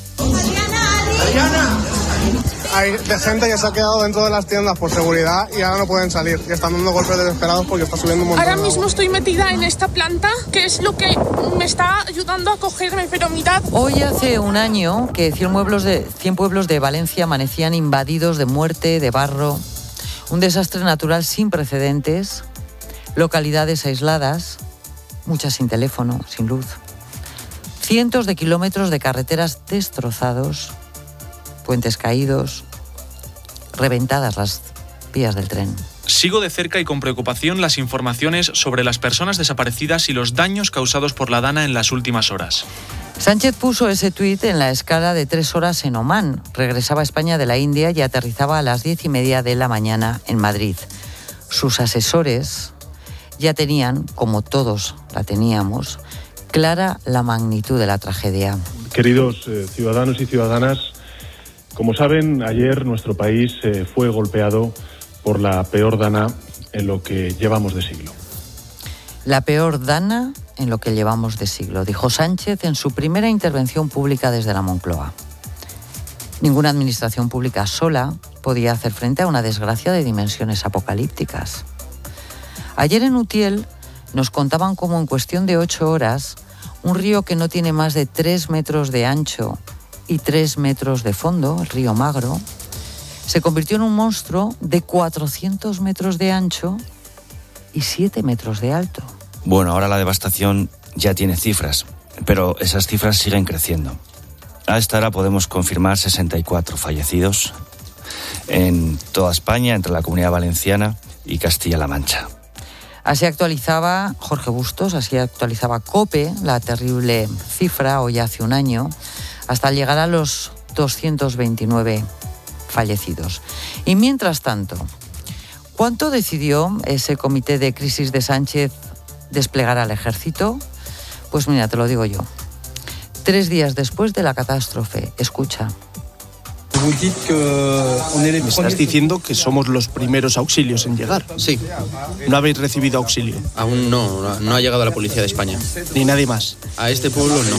¡Adriana! Hay de gente que se ha quedado dentro de las tiendas por seguridad y ahora no pueden salir. Y están dando golpes desesperados porque está subiendo un montón. Ahora mismo estoy metida en esta planta, que es lo que me está ayudando a cogerme, pero mirad. Hoy hace un año que cien pueblos de, cien pueblos de Valencia amanecían invadidos de muerte, de barro. Un desastre natural sin precedentes, localidades aisladas, muchas sin teléfono, sin luz. Cientos de kilómetros de carreteras destrozados, puentes caídos, reventadas las vías del tren. Sigo de cerca y con preocupación las informaciones sobre las personas desaparecidas y los daños causados por la Dana en las últimas horas. Sánchez puso ese tuit en la escala de tres horas en Omán. Regresaba a España de la India y aterrizaba a las diez y media de la mañana en Madrid. Sus asesores ya tenían, como todos la teníamos, clara la magnitud de la tragedia. Queridos eh, ciudadanos y ciudadanas, como saben, ayer nuestro país eh, fue golpeado por la peor dana en lo que llevamos de siglo. La peor dana en lo que llevamos de siglo, dijo Sánchez en su primera intervención pública desde la Moncloa. Ninguna administración pública sola podía hacer frente a una desgracia de dimensiones apocalípticas. Ayer en Utiel nos contaban cómo en cuestión de ocho horas, un río que no tiene más de tres metros de ancho y tres metros de fondo, el río Magro, se convirtió en un monstruo de cuatrocientos metros de ancho y siete metros de alto. Bueno, ahora la devastación ya tiene cifras, pero esas cifras siguen creciendo. A esta hora podemos confirmar sesenta y cuatro fallecidos en toda España, entre la Comunidad Valenciana y Castilla-La Mancha. Así actualizaba Jorge Bustos, así actualizaba COPE la terrible cifra hoy hace un año, hasta llegar a los doscientos veintinueve fallecidos. Y mientras tanto, ¿cuánto decidió ese comité de crisis de Sánchez desplegar al ejército? Pues mira, te lo digo yo. Tres días después de la catástrofe, escucha. Me estás diciendo que somos los primeros auxilios en llegar. Sí. ¿No habéis recibido auxilio? Aún no, no ha llegado la policía de España. Ni nadie más. A este pueblo no.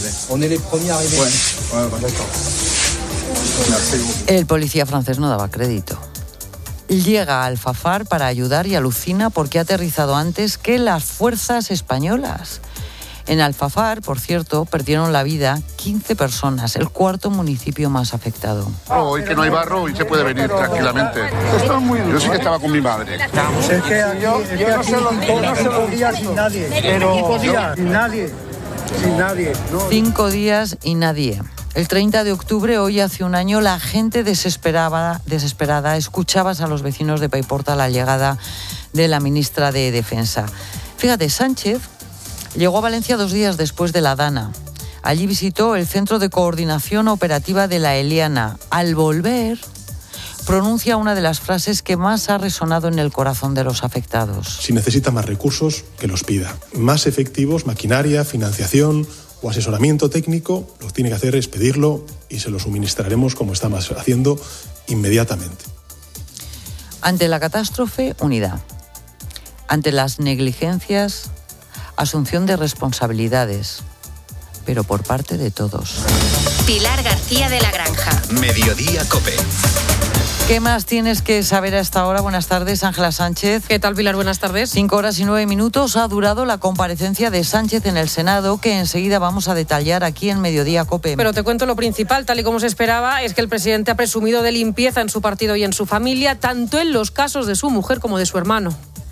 El policía francés no daba crédito. Llega a Alfafar para ayudar y alucina porque ha aterrizado antes que las fuerzas españolas. En Alfafar, por cierto, perdieron la vida quince personas, el cuarto municipio más afectado. Hoy que no hay barro, hoy se puede venir tranquilamente. Yo sí que estaba con mi madre. Es que aquí, yo, es que yo no aquí cinco, cinco días sin nadie. Pero cinco días sin nadie. Sin nadie. No. Cinco días y nadie. El treinta de octubre, hoy hace un año, la gente desesperada, desesperada escuchabas a los vecinos de Paiporta la llegada de la ministra de Defensa. Fíjate, Sánchez llegó a Valencia dos días después de la Dana. Allí visitó el Centro de Coordinación Operativa de la Eliana. Al volver, pronuncia una de las frases que más ha resonado en el corazón de los afectados. Si necesita más recursos, que los pida. Más efectivos, maquinaria, financiación o asesoramiento técnico, lo que tiene que hacer es pedirlo y se lo suministraremos, como estamos haciendo, inmediatamente. Ante la catástrofe, unidad. Ante las negligencias, asunción de responsabilidades, pero por parte de todos. Pilar García de la Granja. Mediodía COPE. ¿Qué más tienes que saber a esta hora? Buenas tardes, Ángela Sánchez. ¿Qué tal, Pilar? Buenas tardes. Cinco horas y nueve minutos ha durado la comparecencia de Sánchez en el Senado, que enseguida vamos a detallar aquí en Mediodía COPE. Pero te cuento lo principal, tal y como se esperaba, es que el presidente ha presumido de limpieza en su partido y en su familia, tanto en los casos de su mujer como de su hermano.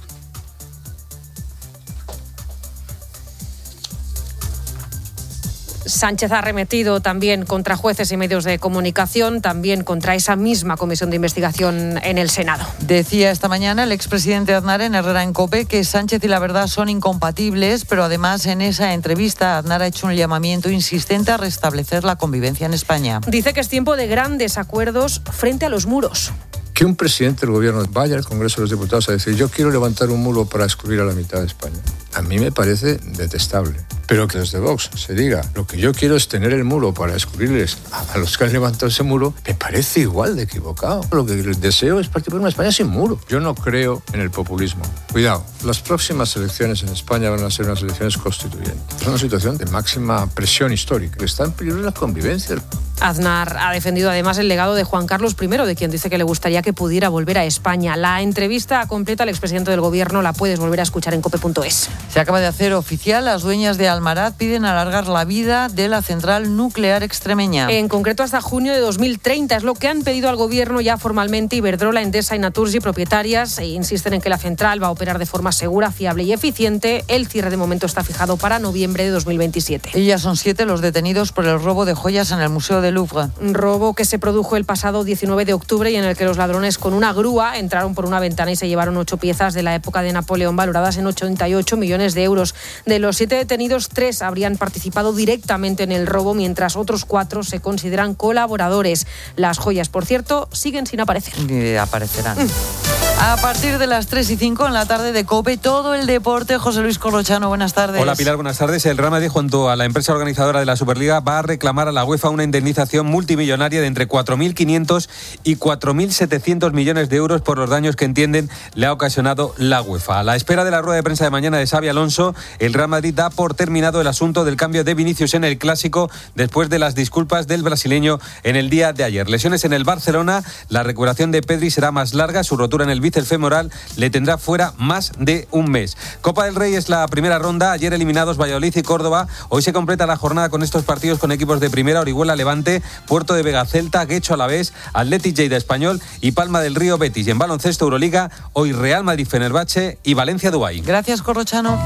Sánchez ha arremetido también contra jueces y medios de comunicación, también contra esa misma comisión de investigación en el Senado. Decía esta mañana el expresidente Aznar en Herrera en COPE que Sánchez y la verdad son incompatibles, pero además en esa entrevista Aznar ha hecho un llamamiento insistente a restablecer la convivencia en España. Dice que es tiempo de grandes acuerdos frente a los muros. Que un presidente del gobierno vaya al Congreso de los Diputados a decir yo quiero levantar un muro para excluir a la mitad de España. A mí me parece detestable. Pero que desde Vox se diga lo que yo quiero es tener el muro para excluirles a los que han levantado ese muro, me parece igual de equivocado. Lo que deseo es participar en una España sin muro. Yo no creo en el populismo. Cuidado, las próximas elecciones en España van a ser unas elecciones constituyentes. Es una situación de máxima presión histórica. Está en peligro la convivencia. Aznar ha defendido además el legado de Juan Carlos primero, de quien dice que le gustaría que pudiera volver a España. La entrevista completa al expresidente del Gobierno la puedes volver a escuchar en cope punto es. Se acaba de hacer oficial, las dueñas de Almaraz piden alargar la vida de la central nuclear extremeña. En concreto hasta junio de dos mil treinta, es lo que han pedido al Gobierno ya formalmente Iberdrola, Endesa y Naturgy, propietarias, e insisten en que la central va a operar de forma segura, fiable y eficiente. El cierre de momento está fijado para noviembre de dos mil veintisiete. Y ya son siete los detenidos por el robo de joyas en el Museo del Louvre. Un robo que se produjo el pasado diecinueve de octubre y en el que los ladrones con una grúa entraron por una ventana y se llevaron ocho piezas de la época de Napoleón valoradas en ochenta y ocho millones de euros. De los siete detenidos, tres habrían participado directamente en el robo, mientras otros cuatro se consideran colaboradores. Las joyas, por cierto, siguen sin aparecer. Y aparecerán. Mm. A partir de las tres y cinco en la tarde de COPE, todo el deporte. José Luis Corrochano, buenas tardes. Hola Pilar, buenas tardes. El Real Madrid, junto a la empresa organizadora de la Superliga, va a reclamar a la UEFA una indemnización multimillonaria de entre cuatro mil quinientos y cuatro mil setecientos millones de euros por los daños que entienden le ha ocasionado la UEFA. A la espera de la rueda de prensa de mañana de Xabi Alonso, el Real Madrid da por terminado el asunto del cambio de Vinicius en el Clásico después de las disculpas del brasileño en el día de ayer. Lesiones en el Barcelona, la recuperación de Pedri será más larga, su rotura en el bíceps femoral le tendrá fuera más de un mes. Copa del Rey es la primera ronda, ayer eliminados Valladolid y Córdoba, hoy se completa la jornada con estos partidos con equipos de primera: Orihuela Levante, Puerto de Vega Celta, Guecho Alavés, Athletic Lleida Español y Palma del Río Betis. Y en baloncesto Euroliga, hoy Real Madrid Fenerbahce y Valencia Dubái. Gracias, Corrochano.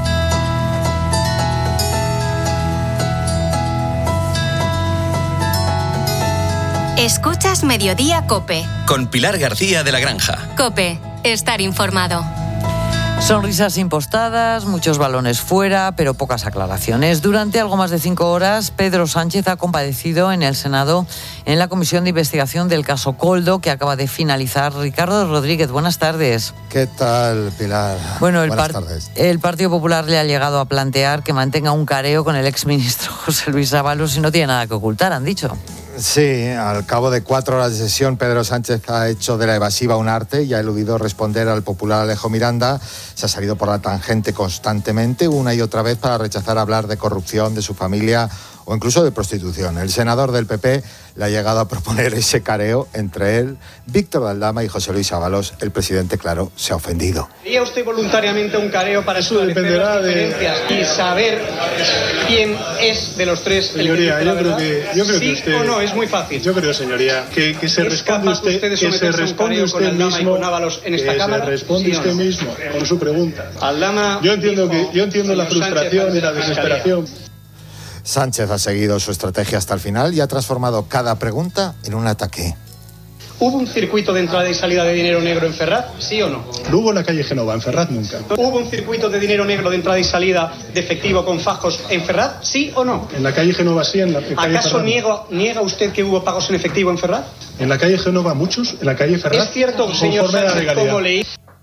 Escuchas Mediodía COPE. Con Pilar García de la Granja. COPE, estar informado. Sonrisas impostadas, muchos balones fuera, pero pocas aclaraciones. Durante algo más de cinco horas, Pedro Sánchez ha comparecido en el Senado en la comisión de investigación del caso Koldo, que acaba de finalizar. Ricardo Rodríguez, buenas tardes. ¿Qué tal, Pilar? Bueno, el, buenas par- tardes. el Partido Popular le ha llegado a plantear que mantenga un careo con el exministro José Luis Ábalos y no tiene nada que ocultar, han dicho. Sí, al cabo de cuatro horas de sesión, Pedro Sánchez ha hecho de la evasiva un arte y ha eludido responder al popular Alejo Miranda. Se ha salido por la tangente constantemente, una y otra vez, para rechazar hablar de corrupción, de su familia o incluso de prostitución. El senador del P P le ha llegado a proponer ese careo entre él, Víctor Valdama y José Luis Ábalos. El presidente, claro, se ha ofendido. ¿Haría usted voluntariamente un careo para esclarecer las diferencias de... y saber quién es de los tres el señoría, que yo la creo verdad? que, yo creo ¿Sí que usted, o no? Es muy fácil. Yo creo, señoría, que, que se responde usted, usted de que se responde usted mismo, en esta que cámara, se responde ¿sí usted no? mismo con su pregunta. Aldama yo entiendo dijo, que, yo entiendo la frustración y la desesperación. Sánchez ha seguido su estrategia hasta el final y ha transformado cada pregunta en un ataque. ¿Hubo un circuito de entrada y salida de dinero negro en Ferraz? ¿Sí o no? No hubo en la calle Génova, en Ferraz nunca. ¿Hubo un circuito de dinero negro de entrada y salida de efectivo con fajos en Ferraz? ¿Sí o no? En la calle Génova sí, en la calle ¿Acaso Ferraz. niega, niega usted que hubo pagos en efectivo en Ferraz? En la calle Génova muchos, en la calle Ferraz. ¿Es cierto, señor Sánchez, como leí?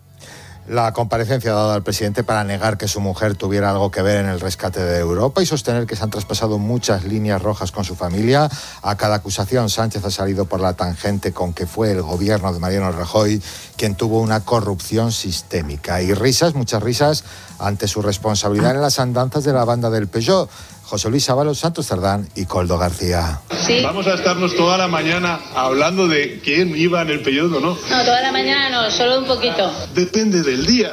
La comparecencia ha dado al presidente para negar que su mujer tuviera algo que ver en el rescate de Europa y sostener que se han traspasado muchas líneas rojas con su familia. A cada acusación, Sánchez ha salido por la tangente con que fue el gobierno de Mariano Rajoy quien tuvo una corrupción sistémica. Y risas, muchas risas, ante su responsabilidad en las andanzas de la banda del Peugeot. José Luis Ábalos, Santos Cerdán y Coldo García. Sí. Vamos a estarnos toda la mañana hablando de quién iba en el periodo, ¿no? No, toda la mañana no, solo un poquito. Depende del día.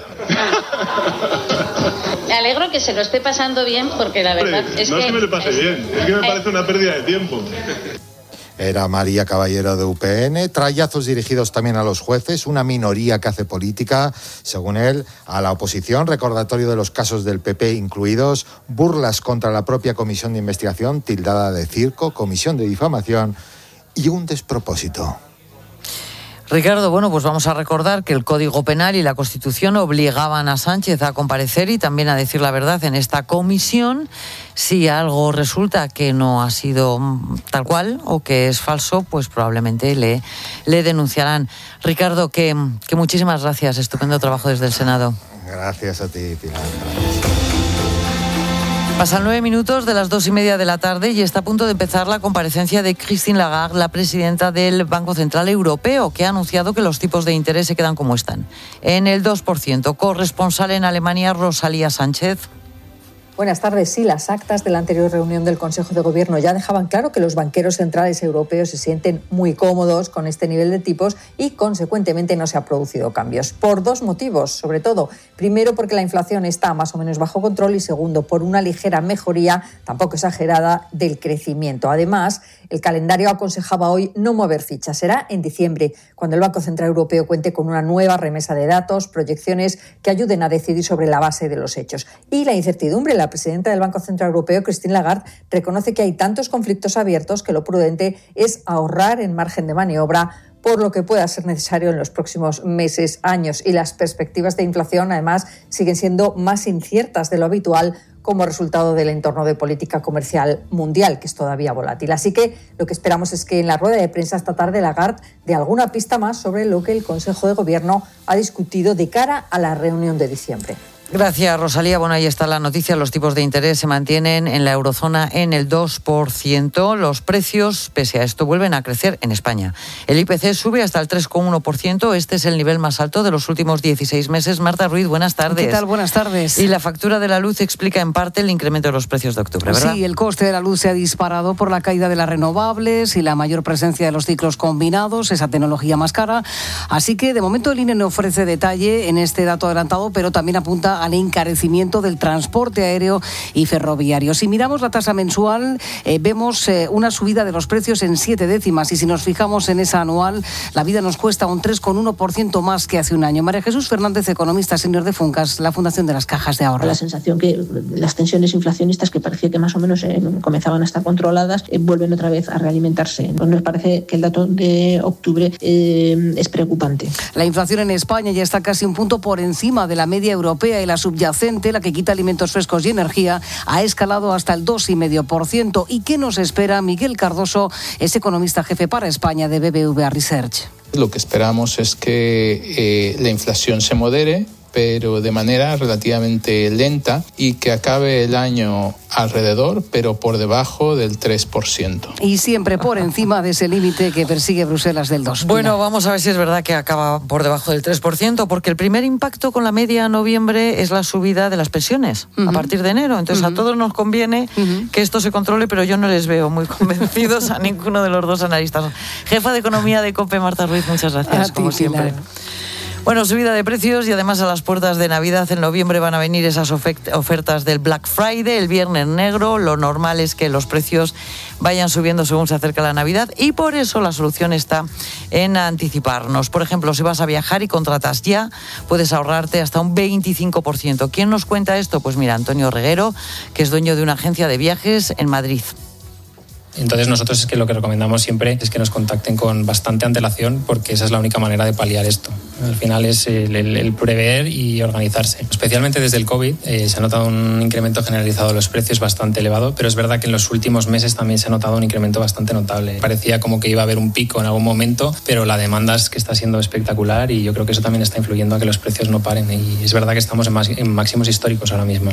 Me alegro que se lo esté pasando bien porque la verdad Hombre, es no que... No es que me lo pase es, bien, es que me parece una pérdida de tiempo. Era María Caballero de U P N, trallazos dirigidos también a los jueces, una minoría que hace política, según él, a la oposición, recordatorio de los casos del P P incluidos, burlas contra la propia comisión de investigación, tildada de circo, comisión de difamación y un despropósito. Ricardo, bueno, pues vamos a recordar que el Código Penal y la Constitución obligaban a Sánchez a comparecer y también a decir la verdad en esta comisión. Si algo resulta que no ha sido tal cual o que es falso, pues probablemente le, le denunciarán. Ricardo, que, que muchísimas gracias. Estupendo trabajo desde el Senado. Gracias a ti, Pilar. Gracias. Pasan nueve minutos de las dos y media de la tarde y está a punto de empezar la comparecencia de Christine Lagarde, la presidenta del Banco Central Europeo, que ha anunciado que los tipos de interés se quedan como están, en el dos por ciento. Corresponsal en Alemania, Rosalía Sánchez. Buenas tardes. Sí, las actas de la anterior reunión del Consejo de Gobierno ya dejaban claro que los banqueros centrales europeos se sienten muy cómodos con este nivel de tipos y, consecuentemente, no se han producido cambios. Por dos motivos, sobre todo. Primero, porque la inflación está más o menos bajo control y, segundo, por una ligera mejoría, tampoco exagerada, del crecimiento. Además, el calendario aconsejaba hoy no mover ficha. Será en diciembre, cuando el Banco Central Europeo cuente con una nueva remesa de datos, proyecciones que ayuden a decidir sobre la base de los hechos. Y la incertidumbre, la presidenta del Banco Central Europeo, Christine Lagarde, reconoce que hay tantos conflictos abiertos que lo prudente es ahorrar en margen de maniobra por lo que pueda ser necesario en los próximos meses, años. Y las perspectivas de inflación, además, siguen siendo más inciertas de lo habitual como resultado del entorno de política comercial mundial, que es todavía volátil. Así que lo que esperamos es que en la rueda de prensa esta tarde Lagarde dé alguna pista más sobre lo que el Consejo de Gobierno ha discutido de cara a la reunión de diciembre. Gracias, Rosalía. Bueno, ahí está la noticia. Los tipos de interés se mantienen en la eurozona en el dos por ciento. Los precios, pese a esto, vuelven a crecer en España. El I P C sube hasta el tres coma uno por ciento. Este es el nivel más alto de los últimos dieciséis meses. Marta Ruiz, buenas tardes. ¿Qué tal? Buenas tardes. Y la factura de la luz explica en parte el incremento de los precios de octubre, ¿verdad? Sí, el coste de la luz se ha disparado por la caída de las renovables y la mayor presencia de los ciclos combinados, esa tecnología más cara. Así que, de momento, el I N E no ofrece detalle en este dato adelantado, pero también apunta al encarecimiento del transporte aéreo y ferroviario. Si miramos la tasa mensual, eh, vemos eh, una subida de los precios en siete décimas y si nos fijamos en esa anual, la vida nos cuesta un tres coma uno por ciento más que hace un año. María Jesús Fernández, economista senior de Funcas, la Fundación de las Cajas de Ahorro. La sensación que las tensiones inflacionistas, que parecía que más o menos eh, comenzaban a estar controladas, eh, vuelven otra vez a realimentarse. Nos parece que el dato de octubre eh, es preocupante. La inflación en España ya está casi un punto por encima de la media europea y la subyacente, la que quita alimentos frescos y energía, ha escalado hasta el dos coma cinco por ciento. ¿Y qué nos espera? Miguel Cardoso es economista jefe para España de B B V A Research. Lo que esperamos es que eh, la inflación se modere, pero de manera relativamente lenta y que acabe el año alrededor, pero por debajo del tres por ciento. Y siempre por encima de ese límite que persigue Bruselas del dos por ciento. Bueno, vamos a ver si es verdad que acaba por debajo del tres por ciento, porque el primer impacto con la media a noviembre es la subida de las pensiones uh-huh. a partir de enero. Entonces uh-huh. a todos nos conviene uh-huh. que esto se controle, pero yo no les veo muy convencidos a ninguno de los dos analistas. Jefa de Economía de COPE, Marta Ruiz, muchas gracias, a como ti, siempre. Pilar. Bueno, subida de precios y además a las puertas de Navidad en noviembre van a venir esas ofertas del Black Friday, el Viernes Negro. Lo normal es que los precios vayan subiendo según se acerca la Navidad y por eso la solución está en anticiparnos. Por ejemplo, si vas a viajar y contratas ya, puedes ahorrarte hasta un veinticinco por ciento. ¿Quién nos cuenta esto? Pues mira, Antonio Reguero, que es dueño de una agencia de viajes en Madrid. Entonces nosotros es que lo que recomendamos siempre es que nos contacten con bastante antelación porque esa es la única manera de paliar esto. Al final es el, el, el prever y organizarse. Especialmente desde el COVID eh, se ha notado un incremento generalizado de los precios bastante elevado, pero es verdad que en los últimos meses también se ha notado un incremento bastante notable. Parecía como que iba a haber un pico en algún momento, pero la demanda es que está siendo espectacular y yo creo que eso también está influyendo a que los precios no paren y es verdad que estamos en, más, en máximos históricos ahora mismo.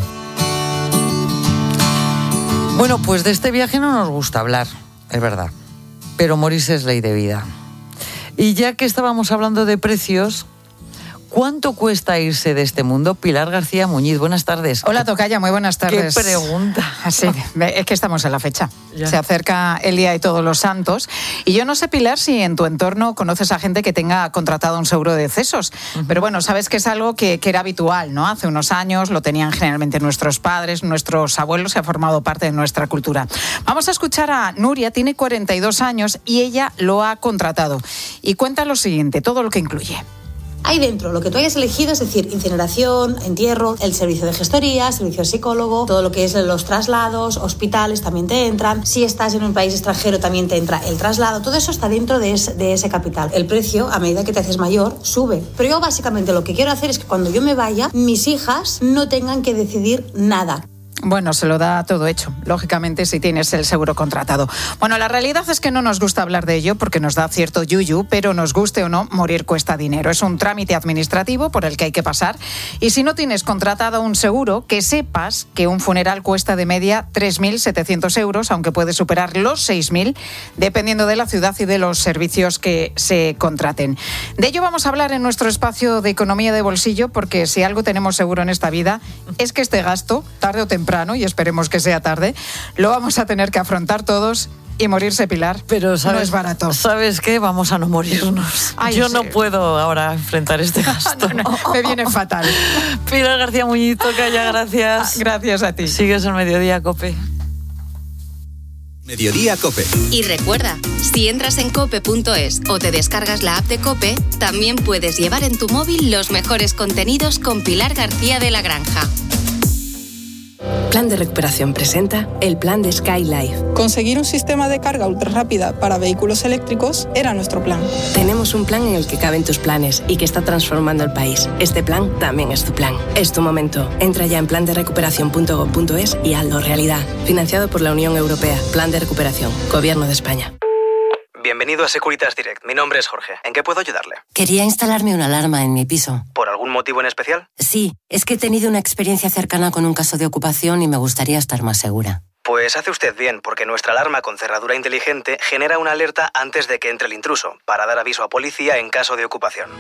Bueno, pues de este viaje no nos gusta hablar, es verdad, pero morirse es ley de vida. Y ya que estábamos hablando de precios, ¿Cuánto cuesta irse de este mundo? Pilar García Muñiz, buenas tardes. Hola, tocaya, muy buenas tardes. ¿Qué pregunta? Sí, es que estamos en la fecha. Ya. Se acerca el Día de Todos los Santos. Y yo no sé, Pilar, si en tu entorno conoces a gente que tenga contratado un seguro de decesos. Uh-huh. Pero bueno, sabes que es algo que, que era habitual, ¿no? Hace unos años lo tenían generalmente nuestros padres, nuestros abuelos, se ha formado parte de nuestra cultura. Vamos a escuchar a Nuria, tiene cuarenta y dos años y ella lo ha contratado. Y cuenta lo siguiente, todo lo que incluye. Ahí dentro, lo que tú hayas elegido, es decir, incineración, entierro, el servicio de gestoría, servicio de psicólogo, todo lo que es los traslados, hospitales también te entran. Si estás en un país extranjero también te entra el traslado. Todo eso está dentro de ese, de ese capital. El precio, a medida que te haces mayor, sube. Pero yo básicamente lo que quiero hacer es que cuando yo me vaya, mis hijas no tengan que decidir nada. Bueno, se lo da todo hecho, lógicamente, si tienes el seguro contratado. Bueno, la realidad es que no nos gusta hablar de ello porque nos da cierto yuyu, pero nos guste o no, morir cuesta dinero. Es un trámite administrativo por el que hay que pasar. Y si no tienes contratado un seguro, que sepas que un funeral cuesta de media tres mil setecientos euros, aunque puede superar los seis mil, dependiendo de la ciudad y de los servicios que se contraten. De ello vamos a hablar en nuestro espacio de economía de bolsillo, porque si algo tenemos seguro en esta vida es que este gasto, tarde o temprano, y esperemos que sea tarde, lo vamos a tener que afrontar todos. Y morirse, Pilar, pero sabes, no es barato. ¿Sabes qué? Vamos a no morirnos. Ay, Yo sí. no puedo ahora enfrentar este gasto. no, no, me viene fatal. Pilar García Muñiz, tocaya, gracias. Gracias a ti. Sigues en Mediodía Cope. Mediodía Cope. Y recuerda, si entras en cope punto es o te descargas la app de Cope, también puedes llevar en tu móvil los mejores contenidos con Pilar García de la Granja. Plan de Recuperación presenta el plan de Sky Life. Conseguir un sistema de carga ultra rápida para vehículos eléctricos era nuestro plan. Tenemos un plan en el que caben tus planes y que está transformando el país. Este plan también es tu plan. Es tu momento. Entra ya en plan de recuperación punto gob punto es y hazlo realidad. Financiado por la Unión Europea. Plan de Recuperación. Gobierno de España. Bienvenido a Securitas Direct. Mi nombre es Jorge. ¿En qué puedo ayudarle? Quería instalarme una alarma en mi piso. ¿Por algún motivo en especial? Sí, es que he tenido una experiencia cercana con un caso de ocupación y me gustaría estar más segura. Pues hace usted bien, porque nuestra alarma con cerradura inteligente genera una alerta antes de que entre el intruso, para dar aviso a policía en caso de ocupación.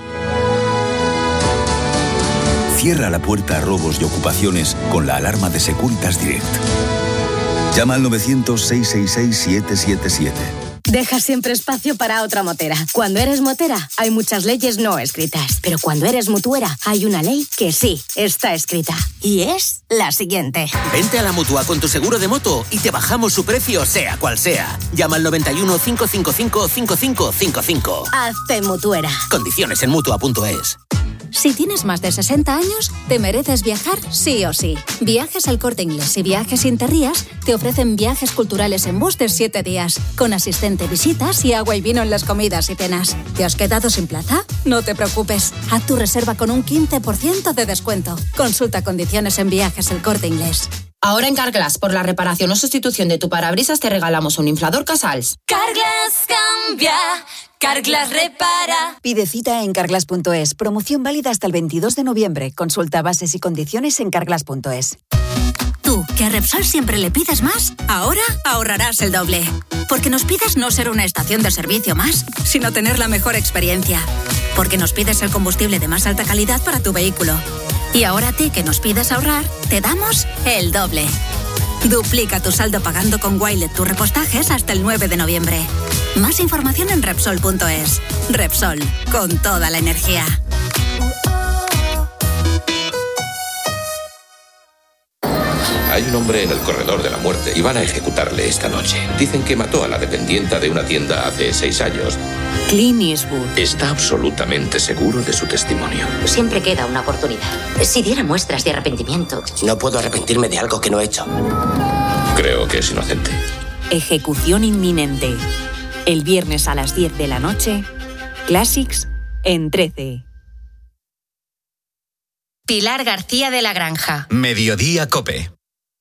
Cierra la puerta a robos y ocupaciones con la alarma de Securitas Direct. Llama al novecientos, seiscientos sesenta y seis, siete siete siete. Deja siempre espacio para otra motera. Cuando eres motera, hay muchas leyes no escritas. Pero cuando eres mutuera, hay una ley que sí está escrita. Y es la siguiente. Vente a la Mutua con tu seguro de moto y te bajamos su precio, sea cual sea. Llama al noventa y uno, cinco cinco cinco, cinco cinco cinco cinco. Hazte mutuera. Condiciones en mutua punto es. Si tienes más de sesenta años, te mereces viajar sí o sí. Viajes El Corte Inglés y Viajes Interrías te ofrecen viajes culturales en bus de siete días, con asistente, visitas y agua y vino en las comidas y cenas. ¿Te has quedado sin plaza? No te preocupes. Haz tu reserva con un quince por ciento de descuento. Consulta condiciones en Viajes El Corte Inglés. Ahora en Carglass, por la reparación o sustitución de tu parabrisas, te regalamos un inflador Casals. Carglass cambia, Carglass repara. Pide cita en carglass punto es. Promoción válida hasta el veintidós de noviembre. Consulta bases y condiciones en carglass punto es. Tú, que a Repsol siempre le pides más, ahora ahorrarás el doble. Porque nos pides no ser una estación de servicio más, sino tener la mejor experiencia. Porque nos pides el combustible de más alta calidad para tu vehículo. Y ahora a ti, que nos pides ahorrar, te damos el doble. Duplica tu saldo pagando con Wilet tus repostajes hasta el nueve de noviembre. Más información en Repsol punto es. Repsol, con toda la energía. Hay un hombre en el corredor de la muerte y van a ejecutarle esta noche. Dicen que mató a la dependienta de una tienda hace seis años. Clint Eastwood. Está absolutamente seguro de su testimonio. Siempre queda una oportunidad. Si diera muestras de arrepentimiento. No puedo arrepentirme de algo que no he hecho. Creo que es inocente. Ejecución inminente. El viernes a las diez de la noche, Classics en trece. Pilar García de la Granja. Mediodía Cope.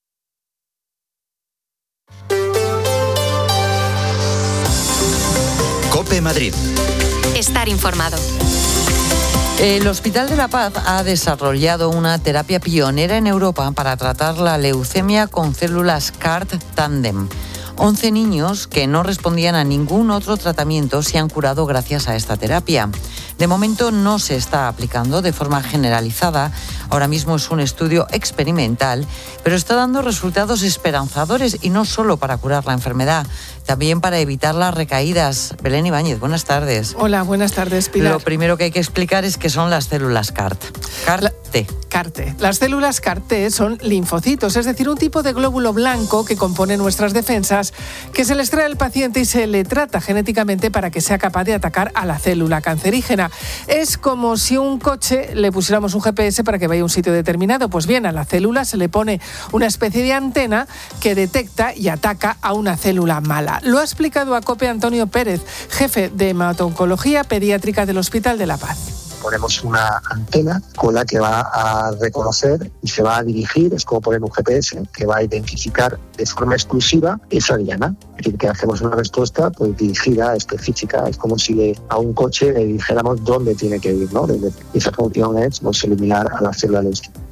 Cope Madrid. Estar informado. El Hospital de la Paz ha desarrollado una terapia pionera en Europa para tratar la leucemia con células C A R T Tandem. once niños que no respondían a ningún otro tratamiento se han curado gracias a esta terapia. De momento no se está aplicando de forma generalizada. Ahora mismo es un estudio experimental, pero está dando resultados esperanzadores y no solo para curar la enfermedad, también para evitar las recaídas. Belén Ibáñez, buenas tardes. Hola, buenas tardes, Pilar. Lo primero que hay que explicar es qué son las células C A R T. C A R T. C A R T. Las células C A R T son linfocitos, es decir, un tipo de glóbulo blanco que compone nuestras defensas, que se le extrae al paciente y se le trata genéticamente para que sea capaz de atacar a la célula cancerígena. Es como si a un coche le pusiéramos un G P S para que vaya a un sitio determinado. Pues bien, a la célula se le pone una especie de antena que detecta y ataca a una célula mala. Lo ha explicado a COPE Antonio Pérez, jefe de hemato-oncología pediátrica del Hospital de la Paz. Ponemos una antena con la que va a reconocer y se va a dirigir, es como poner un G P S, que va a identificar de forma exclusiva esa diana. Es decir, que hacemos una respuesta pues, dirigida, específica, es como si le, a un coche le dijéramos dónde tiene que ir, ¿no? Esa función es pues, eliminar a la célula leucémica.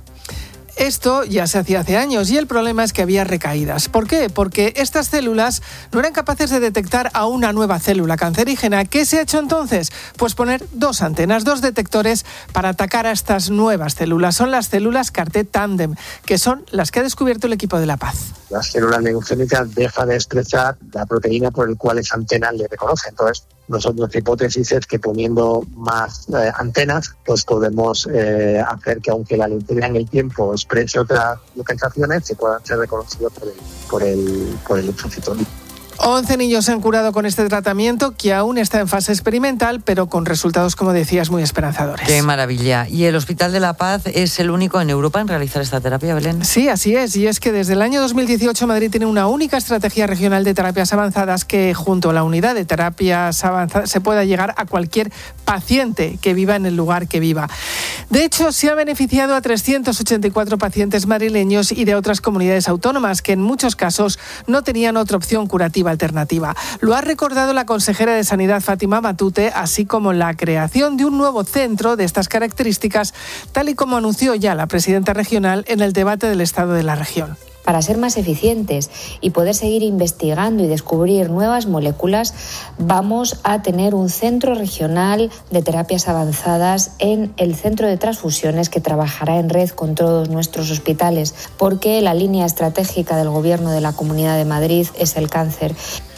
Esto ya se hacía hace años y el problema es que había recaídas. ¿Por qué? Porque estas células no eran capaces de detectar a una nueva célula cancerígena. ¿Qué se ha hecho entonces? Pues poner dos antenas, dos detectores para atacar a estas nuevas células. Son las células C A R T Tandem, que son las que ha descubierto el equipo de La Paz. Las células leucémicas dejan de expresar la proteína por el cual esa antena le reconoce. Entonces, nosotros, nuestra hipótesis es que poniendo más eh, antenas, pues podemos eh, hacer que aunque la leucemia en el tiempo exprese otras localizaciones, se puedan ser reconocidos por el, por el, por el linfocito. once niños se han curado con este tratamiento que aún está en fase experimental, pero con resultados, como decías, muy esperanzadores. ¡Qué maravilla! ¿Y el Hospital de la Paz es el único en Europa en realizar esta terapia, Belén? Sí, así es. Y es que desde el año dos mil dieciocho Madrid tiene una única estrategia regional de terapias avanzadas que, junto a la unidad de terapias avanzadas, se pueda llegar a cualquier paciente que viva en el lugar que viva. De hecho, se ha beneficiado a trescientos ochenta y cuatro pacientes madrileños y de otras comunidades autónomas que en muchos casos no tenían otra opción curativa alternativa. Lo ha recordado la consejera de Sanidad, Fátima Matute, así como la creación de un nuevo centro de estas características, tal y como anunció ya la presidenta regional en el debate del estado de la región. Para ser más eficientes y poder seguir investigando y descubrir nuevas moléculas, vamos a tener un centro regional de terapias avanzadas en el centro de transfusiones que trabajará en red con todos nuestros hospitales, porque la línea estratégica del Gobierno de la Comunidad de Madrid es el cáncer.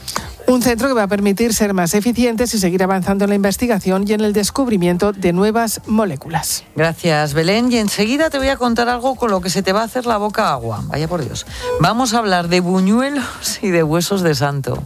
Un centro que va a permitir ser más eficientes y seguir avanzando en la investigación y en el descubrimiento de nuevas moléculas. Gracias, Belén. Y enseguida te voy a contar algo con lo que se te va a hacer la boca agua. Vaya por Dios. Vamos a hablar de buñuelos y de huesos de santo.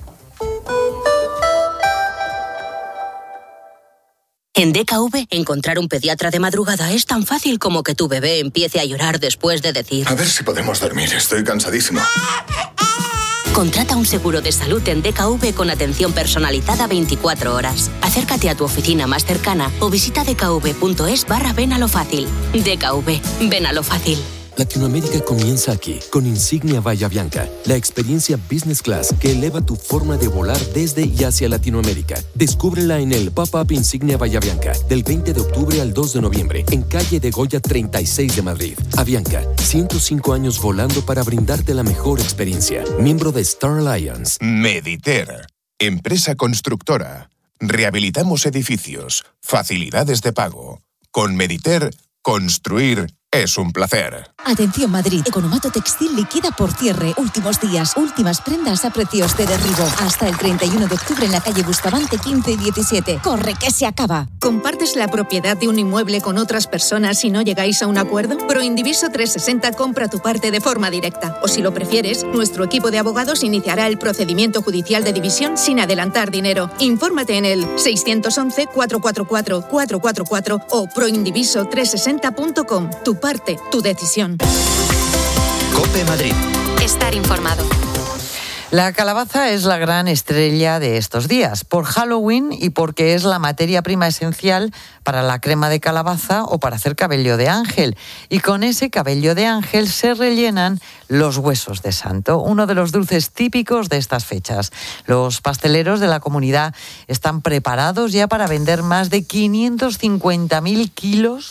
En D K V, encontrar un pediatra de madrugada es tan fácil como que tu bebé empiece a llorar después de decir: a ver si podemos dormir, estoy cansadísimo. Contrata un seguro de salud en D K V con atención personalizada veinticuatro horas. Acércate a tu oficina más cercana o visita dkv.es barra ven a lo fácil. D K V, ven a lo fácil. Latinoamérica comienza aquí, con Insignia Bahía Bianca, la experiencia Business Class que eleva tu forma de volar desde y hacia Latinoamérica. Descúbrela en el Pop-Up Insignia Bahía Bianca, del veinte de octubre al dos de noviembre, en calle de Goya treinta y seis de Madrid. Avianca, ciento cinco años volando para brindarte la mejor experiencia. Miembro de Star Alliance. Mediter, empresa constructora. Rehabilitamos edificios, facilidades de pago. Con Mediter, construir es un placer. Atención Madrid, Economato Textil liquida por cierre. Últimos días, últimas prendas a precios de derribo. Hasta el treinta y uno de octubre en la calle Bustamante quince y diecisiete. ¡Corre que se acaba! ¿Compartes la propiedad de un inmueble con otras personas y no llegáis a un acuerdo? Proindiviso trescientos sesenta compra tu parte de forma directa. O si lo prefieres, nuestro equipo de abogados iniciará el procedimiento judicial de división sin adelantar dinero. Infórmate en el seiscientos once, cuatrocientos cuarenta y cuatro, cuatrocientos cuarenta y cuatro o proindiviso trescientos sesenta punto com. Tu parte, tu decisión. COPE Madrid. Estar informado. La calabaza es la gran estrella de estos días, por Halloween y porque es la materia prima esencial para la crema de calabaza o para hacer cabello de ángel. Y con ese cabello de ángel se rellenan los huesos de santo, uno de los dulces típicos de estas fechas. Los pasteleros de la comunidad están preparados ya para vender más de quinientos cincuenta mil kilos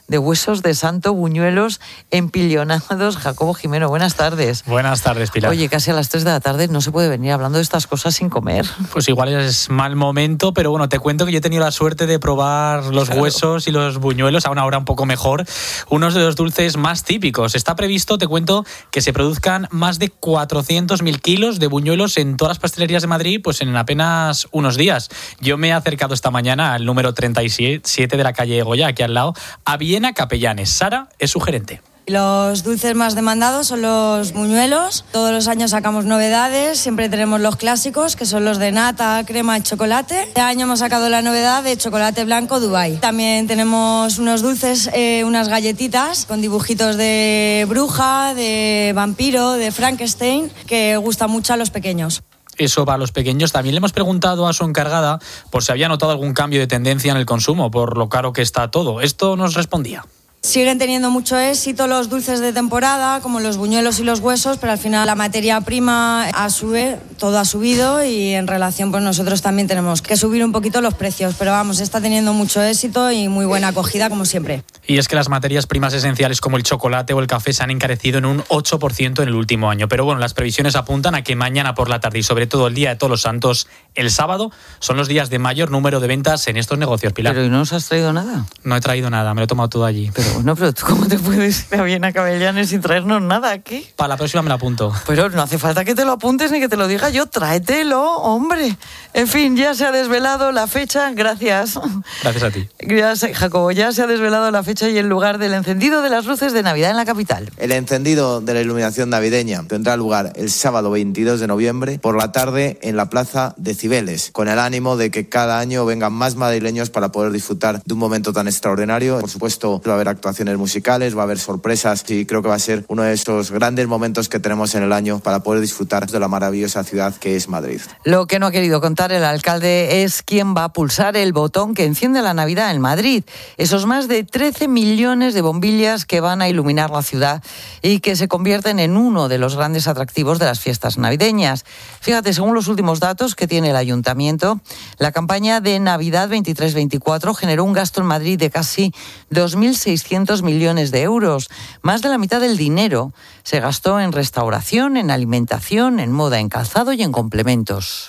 de huesos de santo, buñuelos empillonados. Jacobo Jimeno, buenas tardes. Buenas tardes, Pilar. Oye, casi a las tres de la tarde no se puede venir hablando de estas cosas sin comer. Pues igual es mal momento, pero bueno, te cuento que yo he tenido la suerte de probar los claro. huesos y los buñuelos a una hora un poco mejor, unos de los dulces más típicos. Está previsto, te cuento, que se produzcan más de cuatrocientos mil kilos de buñuelos en todas las pastelerías de Madrid, pues en apenas unos días. Yo me he acercado esta mañana al número treinta y siete de la calle Goya, aquí al lado, a Viena Capellanes. Sara es su gerente. Los dulces más demandados son los buñuelos. Todos los años sacamos novedades, siempre tenemos los clásicos, que son los de nata, crema y chocolate. Este año hemos sacado la novedad de chocolate blanco Dubai. También tenemos unos dulces, eh, unas galletitas con dibujitos de bruja, de vampiro, de Frankenstein, que gustan mucho a los pequeños. Eso para los pequeños. También le hemos preguntado a su encargada por si había notado algún cambio de tendencia en el consumo, por lo caro que está todo. Esto nos respondía. Siguen teniendo mucho éxito los dulces de temporada, como los buñuelos y los huesos, pero al final la materia prima ha sube, todo ha subido y en relación pues nosotros también tenemos que subir un poquito los precios, pero vamos, está teniendo mucho éxito y muy buena acogida como siempre. Y es que las materias primas esenciales como el chocolate o el café se han encarecido en un ocho por ciento en el último año, pero bueno, las previsiones apuntan a que mañana por la tarde y sobre todo el Día de Todos los Santos, el sábado, son los días de mayor número de ventas en estos negocios, Pilar. ¿Pero y no nos has traído nada? No he traído nada, me lo he tomado todo allí. Pero bueno, pero ¿tú cómo te puedes ir a Viena Capellanes sin traernos nada aquí? Para la próxima me lo apunto. Pero no hace falta que te lo apuntes ni que te lo diga yo, tráetelo, hombre. En fin, ya se ha desvelado la fecha, gracias. Gracias a ti. Gracias, Jacobo, ya se ha desvelado la fecha y el lugar del encendido de las luces de Navidad en la capital. El encendido de la iluminación navideña tendrá lugar el sábado veintidós de noviembre por la tarde en la plaza de Cibeles, con el ánimo de que cada año vengan más madrileños para poder disfrutar de un momento tan extraordinario. Por supuesto, va a haber actuaciones musicales, va a haber sorpresas y creo que va a ser uno de esos grandes momentos que tenemos en el año para poder disfrutar de la maravillosa ciudad que es Madrid. Lo que no ha querido contar el alcalde es quién va a pulsar el botón que enciende la Navidad en Madrid. Esos más de trece millones de bombillas que van a iluminar la ciudad y que se convierten en uno de los grandes atractivos de las fiestas navideñas. Fíjate, según los últimos datos que tiene el ayuntamiento, la campaña de Navidad veintitrés veinticuatro generó un gasto en Madrid de casi dos mil seiscientos millones de euros. Más de la mitad del dinero se gastó en restauración, en alimentación, en moda, en calzado y en complementos.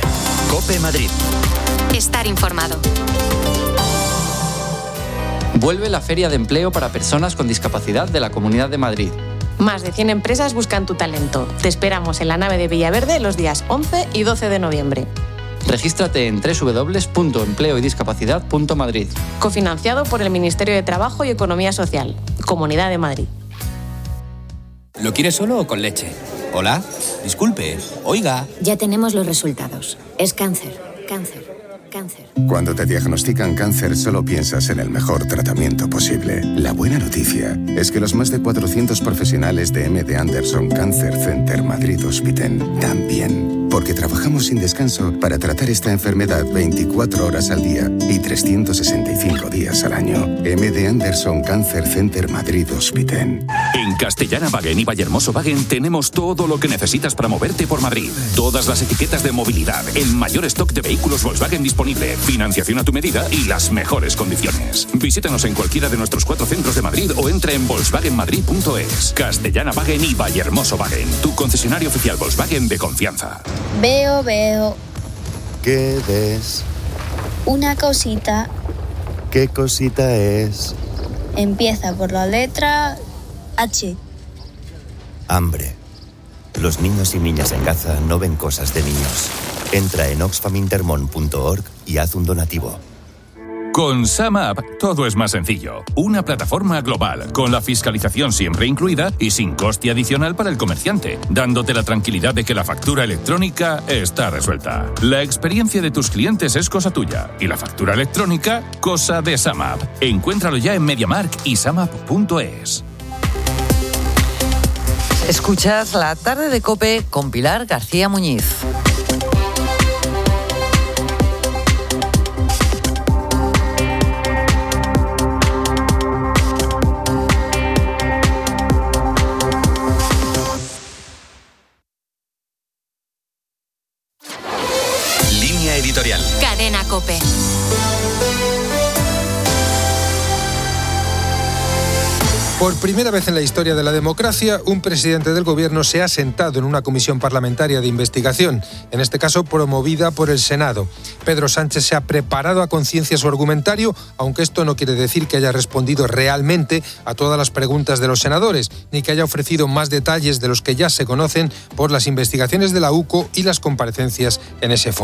COPE Madrid. Estar informado. Vuelve la Feria de Empleo para Personas con Discapacidad de la Comunidad de Madrid. Más de cien empresas buscan tu talento. Te esperamos en la nave de Villaverde los días once y doce de noviembre. Regístrate en doble u doble u doble u punto empleo y discapacidad punto madrid. Cofinanciado por el Ministerio de Trabajo y Economía Social, Comunidad de Madrid. ¿Lo quieres solo o con leche? Hola, disculpe, oiga. Ya tenemos los resultados. Es cáncer, cáncer. Cáncer. Cuando te diagnostican cáncer, solo piensas en el mejor tratamiento posible. La buena noticia es que los más de cuatrocientos profesionales de M D Anderson Cancer Center Madrid Hospiten también. Porque trabajamos sin descanso para tratar esta enfermedad veinticuatro horas al día y trescientos sesenta y cinco días al año. M D Anderson Cancer Center Madrid Hospiten. En Castellana-Wagen y Vallehermoso-Wagen tenemos todo lo que necesitas para moverte por Madrid. Todas las etiquetas de movilidad, el mayor stock de vehículos Volkswagen disponible, financiación a tu medida y las mejores condiciones. Visítanos en cualquiera de nuestros cuatro centros de Madrid o entra en volkswagen madrid punto es. Castellana-Wagen y Vallehermoso-Wagen, tu concesionario oficial Volkswagen de confianza. Veo, veo. ¿Qué ves? Una cosita. ¿Qué cosita es? Empieza por la letra H. Hambre. Los niños y niñas en Gaza no ven cosas de niños. Entra en oxfam intermon punto org y haz un donativo. Con SumUp todo es más sencillo. Una plataforma global, con la fiscalización siempre incluida y sin coste adicional para el comerciante, dándote la tranquilidad de que la factura electrónica está resuelta. La experiencia de tus clientes es cosa tuya y la factura electrónica, cosa de SumUp. Encuéntralo ya en MediaMarkt y sumup punto es. Escuchas La Tarde de COPE con Pilar García Muñiz. Línea editorial. Cadena COPE. Por primera vez en la historia de la democracia, un presidente del gobierno se ha sentado en una comisión parlamentaria de investigación, en este caso promovida por el Senado. Pedro Sánchez se ha preparado a conciencia su argumentario, aunque esto no quiere decir que haya respondido realmente a todas las preguntas de los senadores, ni que haya ofrecido más detalles de los que ya se conocen por las investigaciones de la U C O y las comparecencias en ese foro.